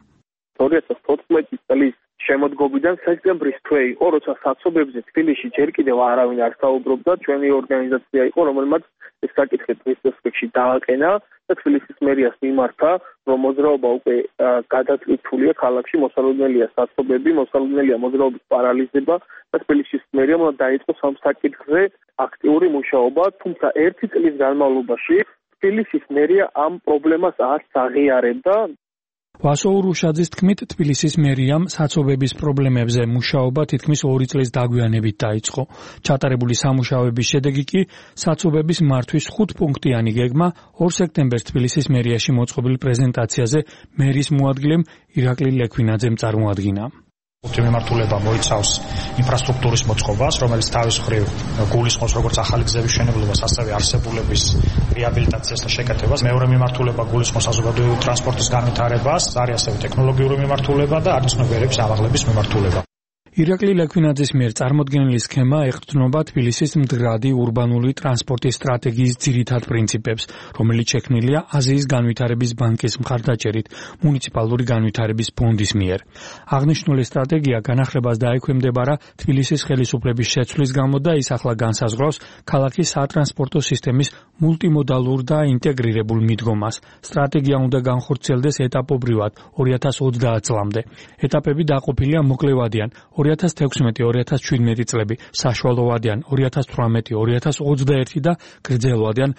Speaker 23: 2014 წლის შემოდგომიდან სექტემბრის თვე იყო, როცა საცობებზე თბილისში ჯერ კიდევ არავინ არ საუბრობდა. ჩვენი ორგანიზაცია იყო, რომელმაც ეს საკითხი დღის წესრიგში დააყენა და თბილისის მერიას მიმართა, რომ მოძრაობა უკვე გადაწყვეტილია ქალაქში, მოსალოდნელია საცობები, მოსალოდნელია მოძრაობის პარალიზება და თბილისის მერიამ დაიწყოს ამ საკითხზე აქტიური მუშაობა, თუმცა 1 წლის განმავლობაში თბილისის მერია ამ პრობლემას არ აღიარებდა.
Speaker 1: ვასო ურუშაძის თქმით, თბილისის მერიამ საცობების პრობლემებზე მუშაობა თითქმის 2 წლის დაგვიანებით დაიწყო. ჩატარებული სამუშაოების შედეგი კი საცობების მართვის 5 პუნქტიანი გეგმა 2 სექტემბერს თბილისის მერიაში მოწყობილ პრეზენტაციაზე მერის მოადგილემ ირაკლი ლექვინაძემ წარმოადგინა.
Speaker 24: მიმართულება მოიცავს ინფრასტრუქტურის მოწყობას, რომელიც თავის მხრივ გულისხმობს როგორც ახალი გზების მშენებლობას, ასევე არსებულების რეაბილიტაციას და შეკეთებას. მეორე მიმართულება გულისხმობს საზოგადოებრივი ტრანსპორტის განვითარებას, არის ასევე ტექნოლოგიური მიმართულება და არის ცნობიერების ამაღლების მიმართულება.
Speaker 1: ირაკლი ლექვინაძის მიერ წარმოდგენილი სქემა ეყრდნობა თბილისის მდგრადი ურბანული ტრანსპორტის სტრატეგიის ძირითად პრინციპებს, რომელიც შექმნილია აზიის განვითარების ბანკის მხარდაჭერით მუნიციპალური განვითარების ფონდის მიერ. აღნიშნული სტრატეგია განახლებას დაექვემდებარა თბილისის ხელისუფლების შეცვლის გამო და ის ახლა განსაზღვრავს ქალაქის სატრანსპორტო სისტემის მულტიმოდალურ და ინტეგრირებულ მიდგომას. სტრატეგია უნდა განხორციელდეს ეტაპობრივად 2030 წლამდე. ეტაპები დაყოფილია მოკლევადიან 2016-2017 წლები, საშუალოვადიან 2018-2021 და გრძელვადიან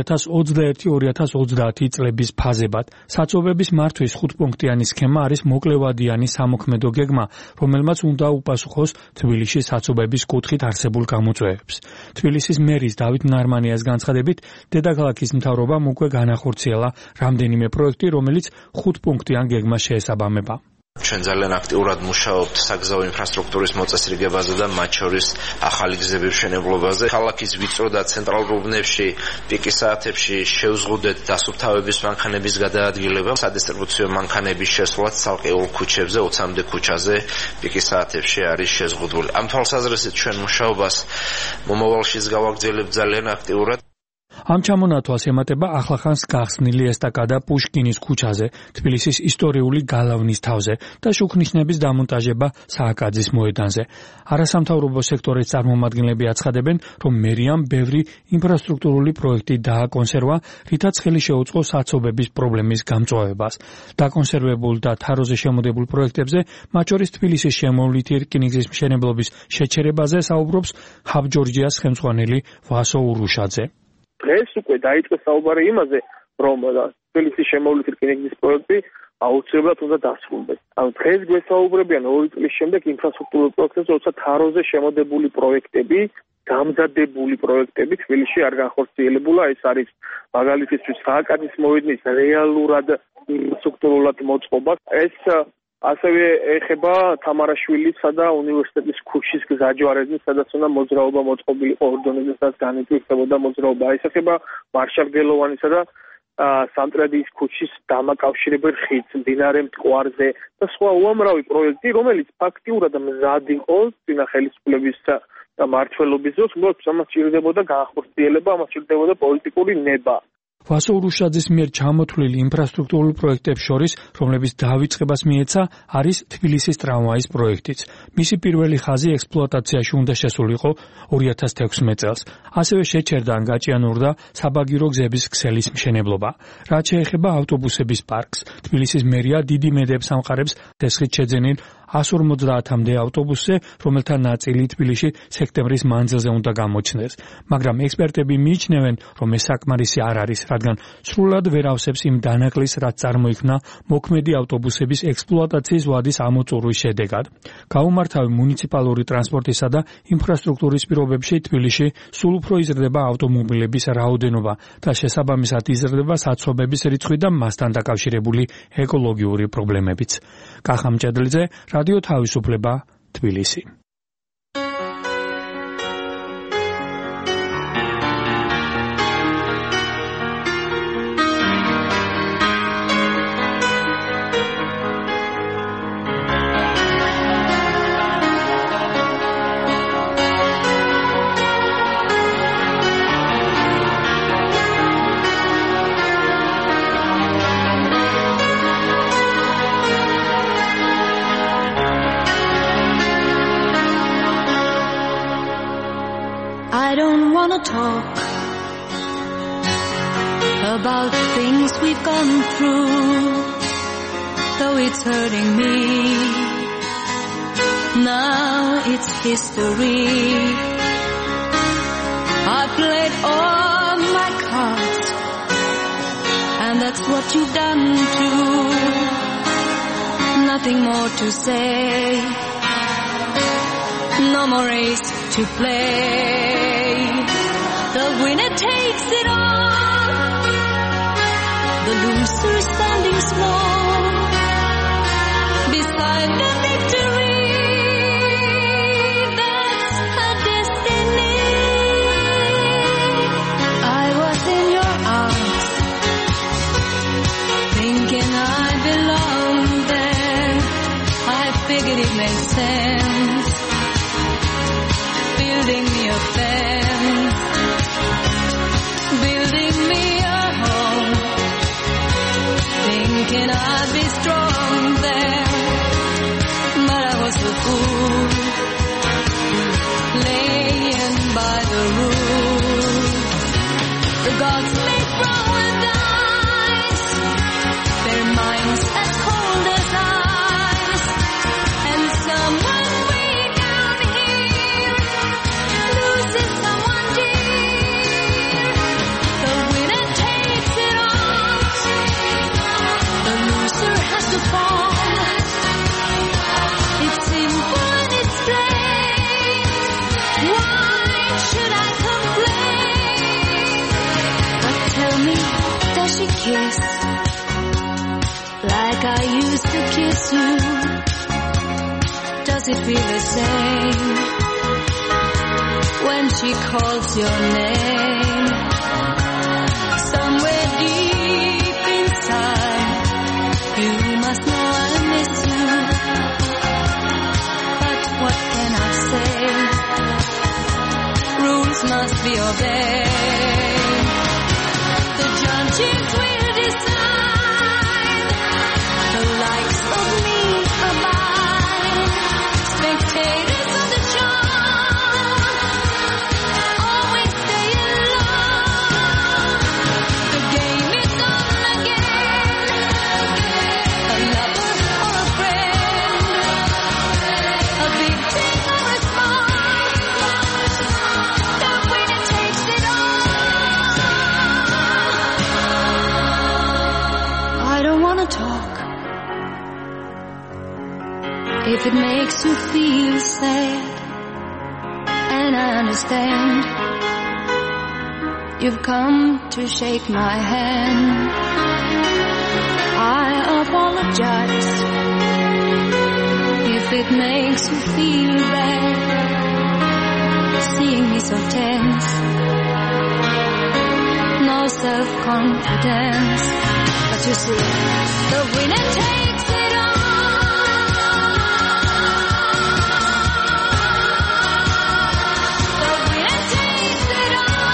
Speaker 1: 2021-2030 წლების ფაზებად. საცობების მართვის 5 პუნქტიანი სქემა არის მოკლევადიანი სამოქმედო გეგმა, რომელმაც უნდა უპასუხოს თბილისში საცობების კუთხით არსებულ გამოწვევებს. თბილისის მერის დავით ნარმანიას განცხადებით, დედაქალაქის მთავრობამ უკვე განახორციელა რამდენიმე პროექტი, რომელიც 5 პუნქტიან გეგმას შეესაბამება.
Speaker 22: ჩვენ ძალიან აქტიურად მუშაობთ საგზაო ინფრასტრუქტურის მოწესრიგებაზე და მათ შორის ახალი გზების მშენებლობაზე. ქალაქის ვიწრო და ცენტრალურ უბნებში პიკის საათებში შევზღუდეთ დასუფთავების მანქანების გადაადგილება, სადისტრიბუციო მანქანების შესვლაც ცალკეულ ქუჩებზე 20-მდე ქუჩაზე პიკის საათებში არის შეზღუდული. ამ თვალსაზრისით ჩვენ მუშაობას მომავალშიც გავაგრძელებთ ძალიან აქტიურად.
Speaker 1: ამ ჩამონათვალს ემატება ახლახანს გახსნილი ესტაკადა პუშკინის ქუჩაზე, თბილისის ისტორიული გალავნის თავზე და შუქნიშნების დამონტაჟება სააკაძის მოედანზე. არასამთავრობო სექტორის წარმომადგენლები აცხადებენ, რომ მერიამ ბევრი ინფრასტრუქტურული პროექტი დააკონსერვა, რითაც ხელი შეუწყო საცობების პრობლემის გამწვავებას. დაკონსერვებულ და თაროზე შემოდებულ პროექტებზე, მათ შორის თბილისის შემოვლითი რკინიგზის მშენებლობის შეჩერებაზე საუბრობს ჰაბ ჯორჯიას ხელმძღვანელი ვასო ურუშაძე.
Speaker 23: დღეს უკვე დაიწყო საუბარი იმაზე, რომ თბილისის შემოვლითი რკინიგზის პროექტი აუცილებლად უნდა დასრულდეს. ანუ დღეს გვესაუბრებიან 2 წლის შემდეგ ინფრასტრუქტურულ პროექტებზე, როცა თაროზე შემოდებული პროექტები, გამზადებული პროექტები თბილისში არ განხორციელებულა. ეს არის მაგალითისთვის სააკაძის მოედნის რეალურად ინფრასტრუქტურულად მოწყობა. ეს ასევე ეხება თამარაშვილისა და უნივერსიტეტის ქუჩის გზაჯვარეზე, სადაც უნდა მოძრაობა მოწყობილიყო ორდონებსაც განვითარებოდა მოძრაობა. ეს ეხება მარშალ გელოვანისა და სამტრედიის ქუჩის დამაკავშირებელ ხიდს, მდინარე მტკვარზე და სხვა უამრავი პროექტი, რომელიც ფაქტიურად მზად იყო წინა ხელისუფლების მმართველობის დროს, უბრალოდ ამას სჭირდებოდა განხორციელება, ამას სჭირდებოდა პოლიტიკური ნება.
Speaker 1: ვასო ურუშაძის მიერ ჩამოთვლილი ინფრასტრუქტურულ პროექტებს შორის, რომლებიც დავიწყებას მიეცა, არის თბილისის ტრამვაის პროექტიც. მისი პირველი ხაზი ექსპლუატაციაში უნდა შესულიყო 2016 წელს. ასევე შეჩერდა ან გაჭიანურდა საბაგირო გზების ქსელის მშენებლობა. რაც შეეხება ავტობუსების პარკს, თბილისის მერია დიდი მედებს ამყარებს დასხით შეძენილ 150-მდე ავტობუსზე, რომელთა ნაწილი თბილისში სექტემბრის მანძილზე უნდა გამოჩნდეს. მაგრამ ექსპერტები მიიჩნევენ, რომ ეს საკმარისი არ არის, რადგან სრულად ვერ ავსებს იმ დანაკლისს, რაც წარმოიქმნა მოქმედი ავტობუსების ექსპლუატაციის ვადის ამოწურვის შედეგად. გაუმართავი მუნიციპალური ტრანსპორტისა და ინფრასტრუქტურის პირობებში თბილისში სულ უფრო იზრდება ავტომობილების რაოდენობა და შესაბამისად იზრდება საცობების რიცხვი და მასთან დაკავშირებული ეკოლოგიური პრობლემებიც. კახა მჭედლიძე, რადიო თავისუფლება, თბილისი.
Speaker 3: Talk about things we've gone through, though it's hurting me. Now it's history. I played all my cards, and that's what you've done too. Nothing more to say, no more race to play. The winner takes it all, the loser standing small beside the victory. That's her destiny. I was in your arms, thinking I belonged there. I figured it made sense, building me a fence, building me a home, thinking I'd be strong there, but I was a fool, laying by the rules. The gods may throw a dice, their minds as cold as ice, and someone way down here loses someone dear. The winner takes it all, the loser has to fall. It's simple and it's plain, why should I complain? But tell me, does she kiss like I used to kiss you? Does it feel the same when she calls your name? Somewhere deep inside, you must know I miss you. But what can I say? Rules must be obeyed. The judges will decide, the likes of me abide. Spectators of the show always stay alone. The game is on again, a lover or a friend, a big thing or a small, the winner takes it all. I don't wanna talk if it makes you feel sad, and I understand. You've come to shake my hand. I apologize if it makes you feel bad, seeing me so tense. No self of confidence. But you see, the winner takes it all. The winner takes it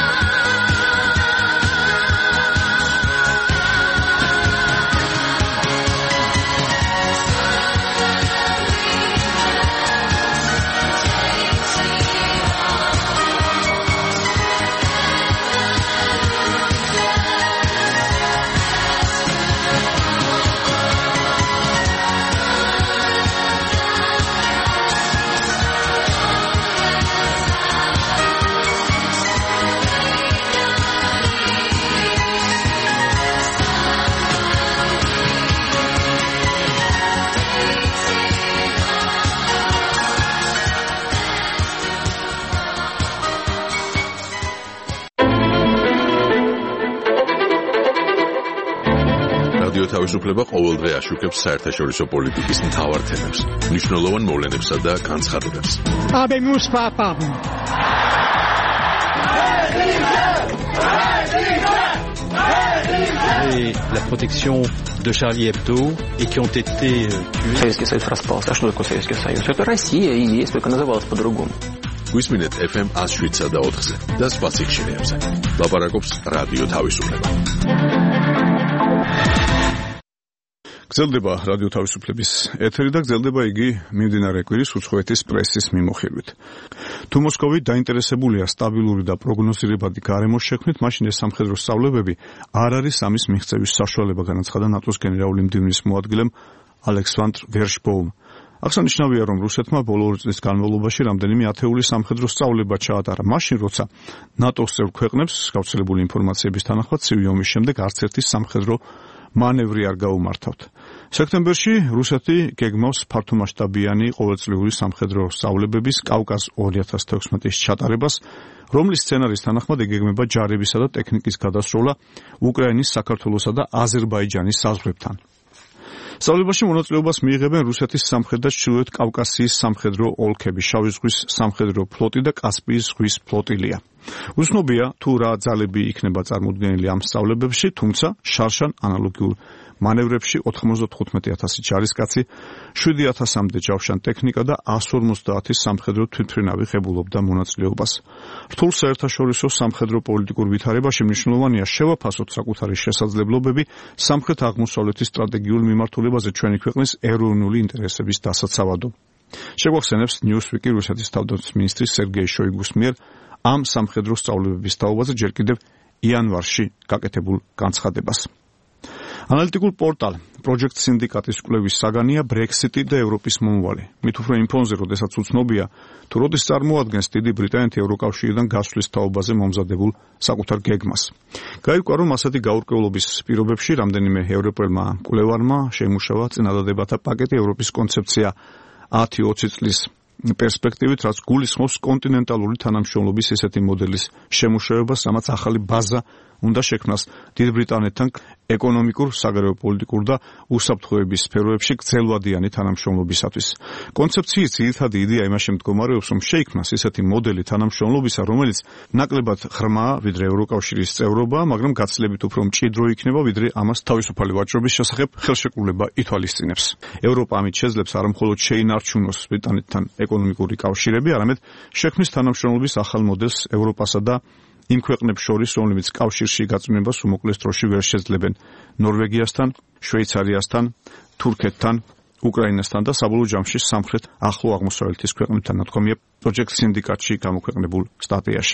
Speaker 11: თავისუფლება ყოველდღე აშუქებს საერთაშორისო პოლიტიკის მთავარ თემებს, მნიშვნელოვან მოვლენებსა და განცხადებებს.
Speaker 6: Habemos papa.
Speaker 7: Et la protection de Charlie Hebdo et qui ont été tués.
Speaker 10: Советский Союз распался. А что такое Советский Союз? Это Россия и есть, только называлась по-другому.
Speaker 11: გვისმინეთ FM 107-ზე და 4-ზე და სხვა სიჩქარეებზე. ლაპარაკობს რადიო თავისუფლება.
Speaker 2: გრძელდება რადიო თავისუფლების ეთერი და გრძელდება იგი მიმდინარე კვირის უცხოეთის პრესის მიმოხილვით. თუ მოსკოვი დაინტერესებულია სტაბილური და პროგნოზირებადი გარემოს შექმნით, მაშინ ეს სამხედრო სწავლებები არ არის ამის მიღწევის საშუალება, განაცხადა ნატოს გენერალური მდივნის მოადგილემ ალექსანდრ ვერშბოუმ. აღსანიშნავია, რომ რუსეთმა ბოლო 2 წლის განმავლობაში რამდენიმე ათეული სამხედრო სწავლება ჩაატარა, მაშინ როცა ნატოს წევრ ქვეყნებს გავრცელებული ინფორმაციების თანახმად ცივი ომის შემდეგ არც ერთი სამხედრო მანევრი არ გაუმართავთ. სექტემბერში რუსეთი გეგმავს ფართომასშტაბიანი ყოველწლიური სამხედრო სწავლებების კავკაზ 2016-ის ჩატარებას, რომლის სცენარის თანახმად ეგეგმება ჯარებისა და ტექნიკის გადასროლა უკრაინის, საქართველოსა და აზერბაიჯანის საზღვრებთან. სწავლებაში მონაწილეობას მიიღებენ რუსეთის სამხრეთ და ჩრდილოეთ კავკასიის სამხედრო ოლქები, შავი ზღვის სამხედრო ფლოტი და კასპიის ზღვის ფლოტილია. უცნობია თუ რა ძალები იქნება წარმოდგენილი ამ სწავლებებში, თუმცა შარშან ანალოგიურ მანევრებში 95,000 ჯარისკაცი, 7,000-მდე ჯავშან ტექნიკა და 150 სამხედრო თვითმფრინავი ღებულობდა მონაწილეობას. რთულ საერთაშორისო სამხედრო პოლიტიკურ ვითარებაში მნიშვნელოვანია შევაფასოთ საკუთარი შესაძლებლობები სამხრეთ-აღმოსავლეთის სტრატეგიულ მიმართულებაზე ჩვენი ქვეყნის ეროვნული ინტერესების დასაცავად. შეგვახსენებს Newsweek-ი რუსეთის თავდაცვის მინისტრის სერგეი შოიგუს მიერ ამ სამხედრო სწავლებების თაობაზე ჯერ კიდევ იანვარში გაკეთებულ განცხადებას. ანალიტიკურ პორტალ Project Syndicate-ის კვლევის საგანია Brexit და ევროპის მომავალი. მით უფრო იმ ფონზე, როდესაც უცნობია, თუ როდის წარმოადგენს დიდი ბრიტანეთი ევროკავშირიდან გასვლის თაობაზე მომზადებულ საკუთარ გეგმას. გაირკვა, რომ ასეთი გაურკვევლობის პირობებში რამდენიმე ევროპელმა კვლევარმა შეიმუშავა წინადადებათა პაკეტი ევროპის კონცეფცია 10-20 წლის პერსპექტივით, რაც გულისხმობს კონტინენტალური თანამშრომლობის ესეთი მოდელის შემუშავებას, რამაც ახალი ბაზა უნდა შექმნას დიდ ბრიტანეთთან ეკონომიკურ, საგარეო პოლიტიკურ და უსაფრთხოების სფეროებში გრძელვადიანი თანამშრომლობისათვის. კონცეფციის ძირითადი იდეა იმაში მდგომარეობს, რომ შეიქმნას ესეთი მოდელი თანამშრომლობისა, რომელიც ნაკლებად ღრმაა, ვიდრე ევროკავშირის წევრობა, მაგრამ გაცილებით უფრო მჭიდრო იქნება, ვიდრე ამას თავისუფალი ვაჭრობის შესახებ ხელშეკრულება ითვალისწინებს. ევროპა ამით შეძლებს არა მხოლოდ შეინარჩუნოს ბრიტანეთთან ეკონომიკური კავშირები, არამედ შექმნის თანამშრომლობის ახალ მოდელს ევროპასა და იმ ქვეყნებს შორის, რომლებიც კავშირში გაწმენებას უმოკლეს დროში ვერ შეძლებენ ნორვეგიასთან, შვეიცარიასთან, თურქეთთან, უკრაინასთან და საბოლოო ჯამში სამხრეთ ახლო აღმოსავლეთის ქვეყნებთან, ნათქვამია Project Syndicate-ში გამოქვეყნებულ სტატიაში.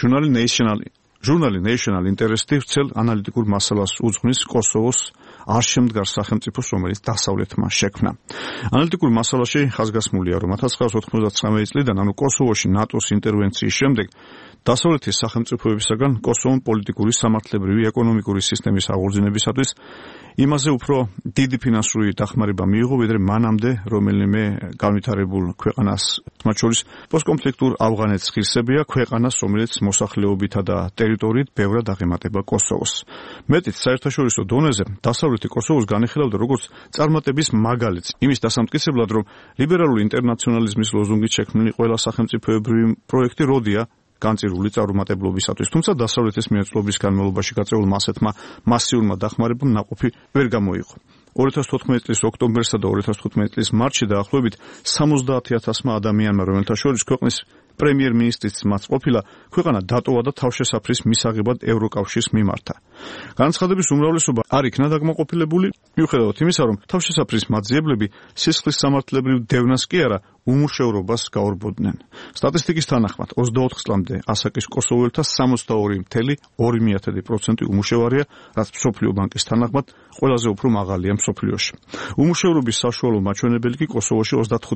Speaker 2: ჟურნალი National Interest-ი ვრცელ ანალიტიკურ მასალას უძღვნის კოსოვოს არ შემდგარ სახელმწიფოს, რომელიც დასავლეთმა შექმნა. ანალიტიკურ მასალაში ხაზგასმულია, რომ 1999 წლიდან, ანუ კოსოვოში ნატოს ინტერვენციის შემდეგ, დასავლეთის სახელმწიფოებისაგან კოსოვომ პოლიტიკური, სამართლებრივი, ეკონომიკური სისტემის აღორძინებისათვის იმაზე უფრო დიდი ფინანსური დახმარება მიიღო, ვიდრე მანამდე რომელიმე განვითარებულ ქვეყანას, მათ შორის პოსტკონფლიქტურ ავღანეთს ღირსებია, ქვეყანას, რომელიც მოსახლეობითა და ტერიტორიით ბევრად აღემატება კოსოვოს. მეტიც საერთაშორისო დონეზე დასავლეთი კოსოვოს განიხილავდა როგორც წარმატების მაგალითს, იმის დასამტკიცებლად, რომ ლიბერალური ინტერნაციონალიზმის ლოზუნგით შექმნილი ყველა სახელმწიფოებრივი პროექტი როდია განწირული წარუმატებლობისათვის. თუმცა დასავლეთის მიერ წლების განმავლობაში გაწეულმა ასეთმა მასიურმა დახმარებამ ნაყოფი ვერ გამოიღო. 2014 წლის ოქტომბერსა და 2015 წლის მარტში დაახლოებით 70,000-მა ადამიანმა, რომელთა შორის ქვეყნის პრემიერ-მინისტრის მათ ყოფილა, ქვეყანა დატოვა და თავშესაფრის მისაღებად ევროკავშირს მიმართა. განაცხადების უმრავლესობა არ იქნა დაკმაყოფილებული, მიუხედავად იმისა, რომ თავშესაფრის მაძიებლები სისხლის სამართლებრივ დევნას კი არა, უმუშევრობას გაურბოდნენ. სტატისტიკის თანახმად 24 წლამდე ასაკის კოსოველთა 62.2% უმუშევარია, რაც მსოფლიო ბანკის თანახმად ყველაზე უფრო მაღალია მსოფლიოში. უმუშევრობის საშუალო მაჩვენებელი კი კოსოვოში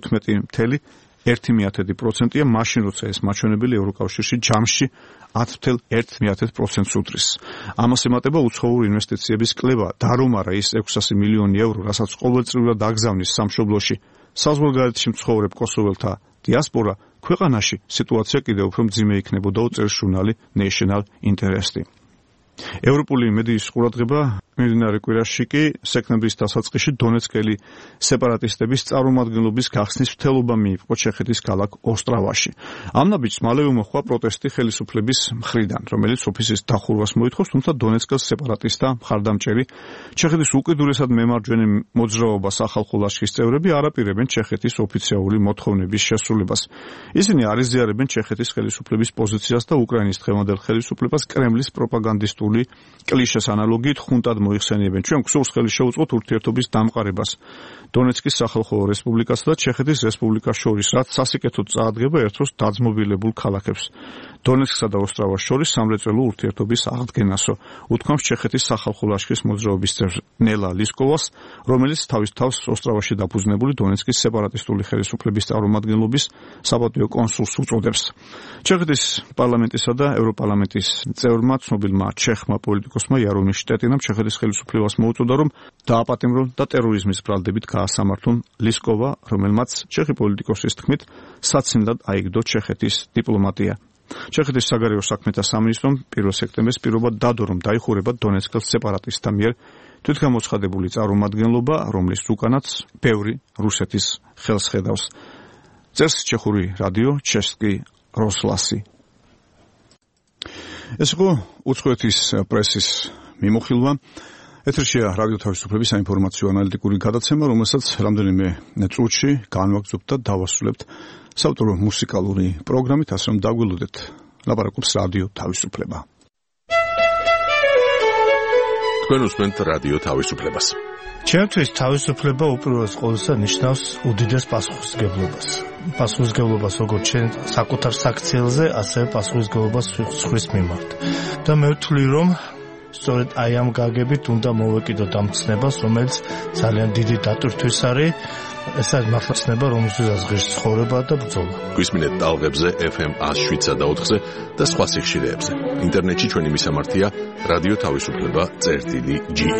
Speaker 2: 35.1%-ია, მაშინ როცა ეს მაჩვენებელი ევროკავშირში ჯამში 10.1%-ს უდრის. ამას ემატება უცხოური ინვესტიციების კლება, დარომარა ის 600 მილიონი ევრო, რასაც ყოველწლიურად აგზავნის სამშობლოში საზღვარგარეთში მცხოვრებ კოსოველთა დიასპორა, ქვეყანაში სიტუაცია კიდევ უფრო მძიმე იქნებოდა, წერს ჟურნალი National Interest. ევროპული მედიის ყურადღება მიმდინარე კვირაში კი სექტემბრის დასაწყისში დონეცკელი სეპარატისტების წარმომადგენლობის გახსნის მცდელობა მიიღო ჩეხეთის ქალაქ ოსტრავაში. ამ ნაბიჯს მალევე მოჰყვა პროტესტი ხელისუფლების მხრიდან, რომელიც ოფისის დახურვას მოითხოვს, თუმცა დონეცკელს სეპარატისტთა მხარდამჭერი ჩეხეთის უკიდურესად მემარჯვენე მოძრაობა სახალხო ლაშქრის წევრები არ აპირებენ ჩეხეთის ოფიციალური მოთხოვნების შესრულებას. ისინი არ იზიარებენ ჩეხეთის ხელისუფლების პოზიციას და უკრაინის დღევანდელ ხელისუფლებას კრემლის პროპაგანდისტული კლიშეს ანალოგიით ხუნტად მოიხსენიებენ. ჩვენ გსურს ხელი შეუწყოთ ურთიერთობის დამყარებას დონეცკის სახალხო რესპუბლიკასა და ჩეხეთის რესპუბლიკას შორის, რაც სასიკეთოდ წაადგება ერთდროს დაძმობილებულ ქალაქებს. დონეცკსა და ოსტრავას შორის სამრეწველო ურთიერთობის აღდგენასო, უთქვამს ჩეხეთის სახალხო ლაშქრის მოძრაობის წევრ ნელა ლისკოვას, რომელიც თავის თავს ოსტრავაში დაფუძნებული დონეცკის სეპარატისტული ხელისუფლების წარმომადგენლობის საპატიო კონსულს უწოდებს. ჩეხეთის პარლამენტისა და ევროპარლამენტის წევრმა ცნობილმა ჩეხმა პოლიტიკოსმა იარომირ შტეტინამ ჩეხეთის ხელისუფლებას მოუწოდა, რომ დააპატიმრონ და ტერორიზმის ბრალდებით გაასამართლონ ლისკოვა, რომელმაც ჩეხი პოლიტიკოსის თქმით საცინდად აიგდო ჩეხეთის დიპლომატია. ჩეხეთის საგარეო საქმეთა სამინისტრომ 1 სექტემბერს პირობა დადო, რომ დაიხურება დონეცკელ სეპარატისტთა მიერ თვითგამოცხადებული წარმომადგენლობა, რომლის უკანაც ბევრი რუსეთის ხელს ხედავს. წერს ჩეხური რადიო ჩესკი როსლასი. ეს იყო უცხოეთის პრესის მიმოხილვა. ეთერშია რადიო თავისუფლების საინფორმაციო ანალიტიკური გადაცემა, რომელსაც რამდენიმე წუთში განვაგრძობთ და დავასრულებთ საავტორო მუსიკალური პროგრამით, ასე რომ დაგვილოდეთ. ლაპარაკობს რადიო თავისუფლება.
Speaker 11: თქვენ უსმენთ რადიო თავისუფლებას.
Speaker 6: ჩემთვის თავისუფლება უპირველეს ყოვლისა ნიშნავს უდიდეს პასუხისმგებლობას. პასუხისმგებლობას როგორც ჩვენ საკუთარ საქციელზე, ასევე პასუხისმგებლობას სხვის მიმართ. და მე ვთვლი, რომ სწორედ აი ამ გაგებით უნდა მოვეკიდოთ ამ ცნებას, რომელიც ძალიან დიდი დატვირთვის არის. ეს არის მართლა ცნება, რომელზეც ღირს ცხოვრება და ბრძოლა.
Speaker 11: გვისმინეთ ტალღებზე FM 107 და 4-ზე და სხვა სიხშირეებზე. ინტერნეტში ჩვენი მისამართია რადიო თავისუფლება.ge.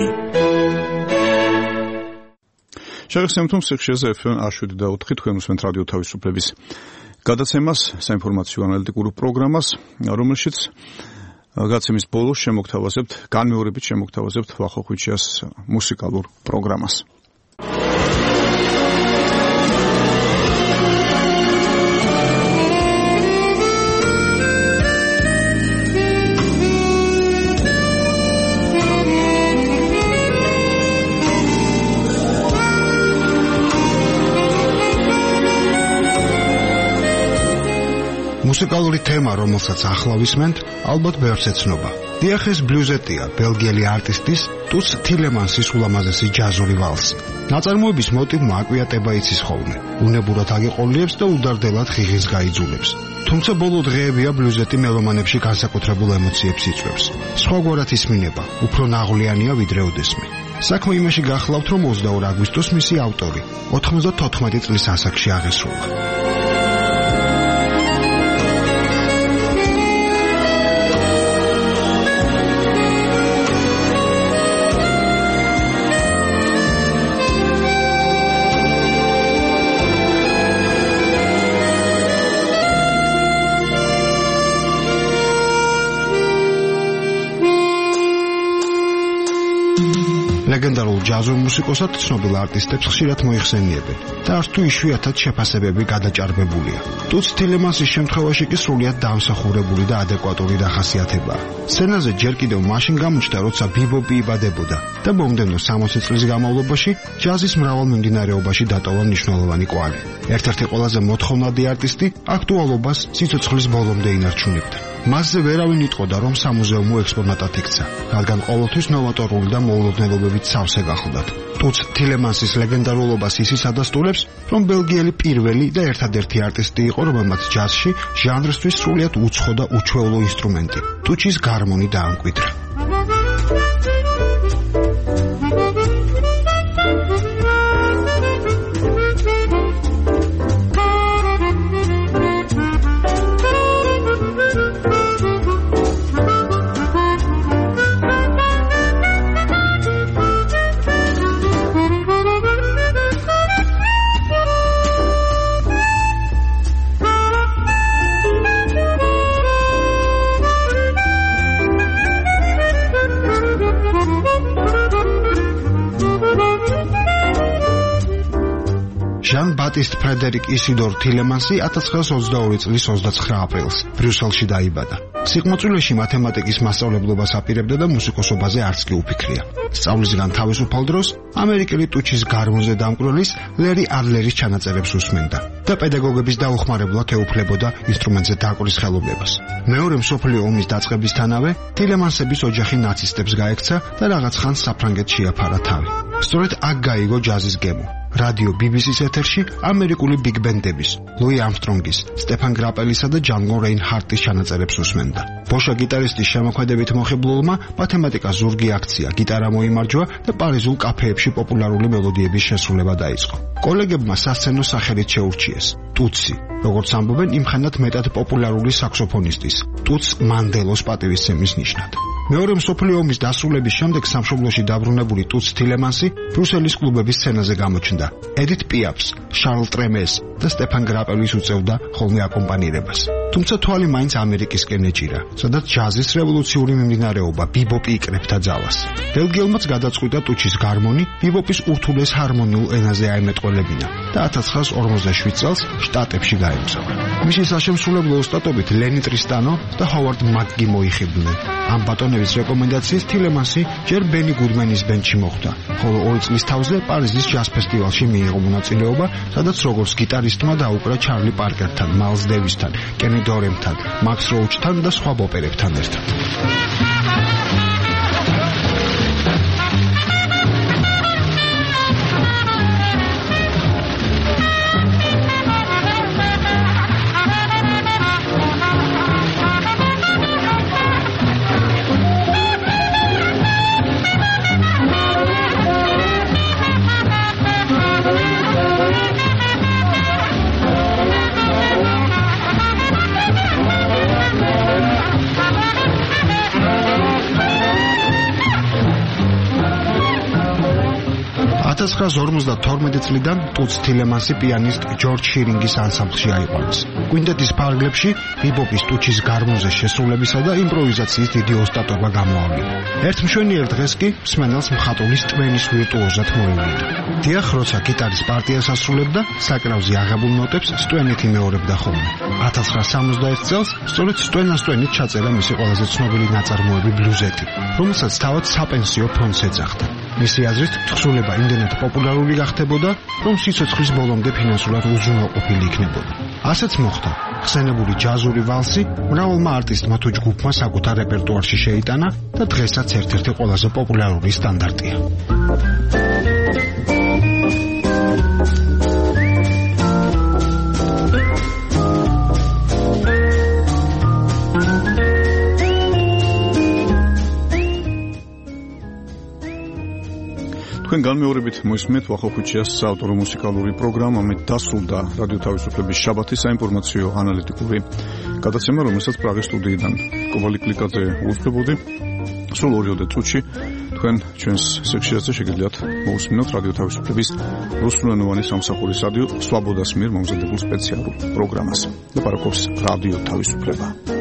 Speaker 2: შეგახსენებთ, სიხშირეზე FM 107 და 4 თქვენ უსმენთ რადიო თავისუფლების გადაცემას, საინფორმაციო ანალიტიკურ პროგრამას, რომელშიც გადაცემის ბოლოს შემოგთავაზებთ, განმეორებით შემოგთავაზებთ ვახოხვიჩიას მუსიკალურ პროგრამას.
Speaker 8: მუსიკალური თემა, რომელსაც ახლა ვისმენთ, ალბათ ბევრს ეცნობა. დიახ, ეს ბლუზეტია, ბელგიელი არტისტის ტუც თილემანსის ულამაზესი ჯაზური ვალსი. ნაწარმოების მოტივმა აკვიატება იცის ხოლმე. უნებურად აგეყოლიებს და უდარდელად ღიღინს გაიძულებს. თუმცა ბოლო დღეებია ბლუზეტი მელომანებში განსაკუთრებულ ემოციებს იწვევს. სხვაგვარად ისმინება, უფრო ნაღვლიანია ვიდრე ოდესმე. საქმე იმაში გახლავთ, რომ 22 აგვისტოს მისი ავტორი 94 წლის ასაკში აღესრულა. ლეგენდარულ ლეგენდარულ ჯაზურ მუსიკოსად ცნობილ არტისტებს ხშირად მოიხსენიებენ და არც თუ იშვიათად შეფასებები გადაჭარბებულია. ტუც თილემანსის შემთხვევაში კი სრულიად დაამსახურებული და ადეკვატური დახასიათებაა. სცენაზე ჯერ კიდევ მაშინ გამოჩნდა, როცა ბიბოპი იბადებოდა და მომდევნო 60 წლის განმავლობაში ჯაზის მრავალ მიმდინარეობაში დატოვა მნიშვნელოვანი კვალი. ერთ-ერთი ყველაზე მოთხოვნადი არტისტი აქტუალობას სიცოცხლის ბოლომდე ინარჩუნებდა. მასზე ვერავინ იტყოდა, რომ სამუზეუმო ექსპონატად იქცა, რადგან ყოველთვის ნოვატორული და მოულოდნელობებით სავსე გახლდათ. ტუც თილემანსის ლეგენდარულობას ისიც ადასტურებს, რომ ბელგიელი პირველი და ერთადერთი არტისტი იყო, რომელმაც ჯაზში ჟანრისთვის სრულიად უცხო და უჩვეულო ინსტრუმენტი, ტუჩის გარმონი დაამკვიდრა. ბატისტ ფრედერიკ ისიდორ თილემანსი 1922 წლის 29 აპრილს ბრიუსელში დაიბადა. სიყმაწვილეში მათემატიკის მასწავლებლობას აპირებდა და მუსიკოსობაზე არც კი უფიქრია. სწავლისგან თავისუფალ დროს ამერიკელი ტუჩის გარმონზე დამკვირვებლის ლერი ადლერის ჩანაწერებს უსმენდა და პედაგოგების დაუხმარებლად ეუფლებოდა ინსტრუმენტზე დაკვრის ხელოვნებას. მეორე მსოფლიო ომის დაწყებისთანავე თილემანსების ოჯახი ნაცისტებს გაექცა და რაღაც ხანს საფრანგეთში შეაფარა თავი. სწორედ აქ გაიგო ჯაზის გემო. რადიო BBC-ს ეთერში ამერიკული ბიგ ბენდების, ლუი ამსტრონგის, სტეფან გრაპელისა და ჯანგო რეინჰარტის ჩანაწერებს უსმენდა. ბოშა გიტარისტის შემოქმედებით მოხიბლულმა მათემატიკას ზურგი აქცია, გიტარა მოიმარჯვა და პარიზულ კაფეებში პოპულარული მელოდიების შესრულება დაიწყო. კოლეგებმა სასცენო სახელით შეურჩიეს ტუცი, როგორც ამბობენ იმხანად მეტად პოპულარული საქსოფონისტის, ტუც მანდელოს პატივისცემის ნიშნად. მეორე მსოფლიო ომის დასრულების შემდეგ სამშობლოში დაბრუნებული ტუც თილემანსი ბრუსელის კლუბების სცენაზე გამოჩნდა. ედით პიაფს, შარლ ტრემეს და სტეფან გრაპელის უწევდა ხოლმე აკომპანირებას. თუმცა თვალი მაინც ამერიკისკენ ეჭირა, სადაც ჯაზის რევოლუციური მიმდინარეობა ბიბოპი იკრებდა ძალას. ბელგიელმაც გადაწყვიტა ტუჩის გარმონი ბიბოპის ურთულეს ჰარმონიულ ენაზე აემეტყველებინა და 1947 წელს შტატებში გაემგზავრა. მისი საშემსრულებლო ოსტატობით ლენი ტრისტანო და ჰოვარდ მაკგი მოიხიბნენ. ამ ბატონების რეკომენდაციით თილემანსი ჯერ ბენი გუდმენის ბენდში მოხვდა, ხოლო 2 წლის თავზე პარიზის ჯაზ ფესტივალში მიიღო მონაწილეობა, სადაც როგორც გიტარისტმა დაუკრა ჩარლი პარკერთან, მაილს დევისთან, კენი დორემთან, მაქს როუჩთან და სხვა პოპერებთან ერთად. და 1952 წლიდან ტუც თილემანსი პიანისტ ჯორჯ შირინგის ანსამბლში აიყვანეს. კვინტეტის ფარგლებში ბიბოპის ტუჩის გარმონზე შესრულებისა და იმპროვიზაციის დიდი ოსტატობა გამოავლინა. ერთ მშვენიერ დღეს კი მსმენელს მხატვრის ტვენის ვირტუოზად მოევლინა. დიახ, როცა გიტარის პარტიას ასრულებდა, საკრავზე აღებულ ნოტებს სტვენით იმეორებდა ხოლმე. 1961 წელს სწორედ სტვენით ჩაწერა მისი ყველაზე ცნობილი ნაწარმოები ბლუზეტი, რომელსაც თავად საპენსიო ფონდს ეძახდა. მისი აზრით, თხზულება იმდენად პოპულარული გახდებოდა, რომ სიცოცხლის ბოლომდე ფინანსურად უზრუნველყოფილი იქნებოდა. ასეც მოხდა. ხსენებული ჯაზური ვალსი მრავალმა არტისტმა თუ ჯგუფმა საკუთარ რეპერტუარში შეიტანა და დღესაც ერთ-ერთი ყველაზე პოპულარული სტანდარტია.
Speaker 2: თქვენ განმეორებით მოისმენთ ვახოხუჩიას საავტორო მუსიკალური პროგრამა მე დასრულდა რადიო თავისუფლების შაბათის საინფორმაციო ანალიტიკური გადაცემა, რომელსაც პრაღის სტუდიიდან კობალი კლიკაძე უძღვებოდი. სულ 2 წუთში თქვენ ჩვენს სექციაზე შეგიძლიათ მოусმინოთ რადიო თავისუფლების რუსულენოვანი სამსახურის რადიო სვაბოდას მიერ მომზადებულ სპეციალურ პროგრამას. და პარაკობს რადიო თავისუფლება.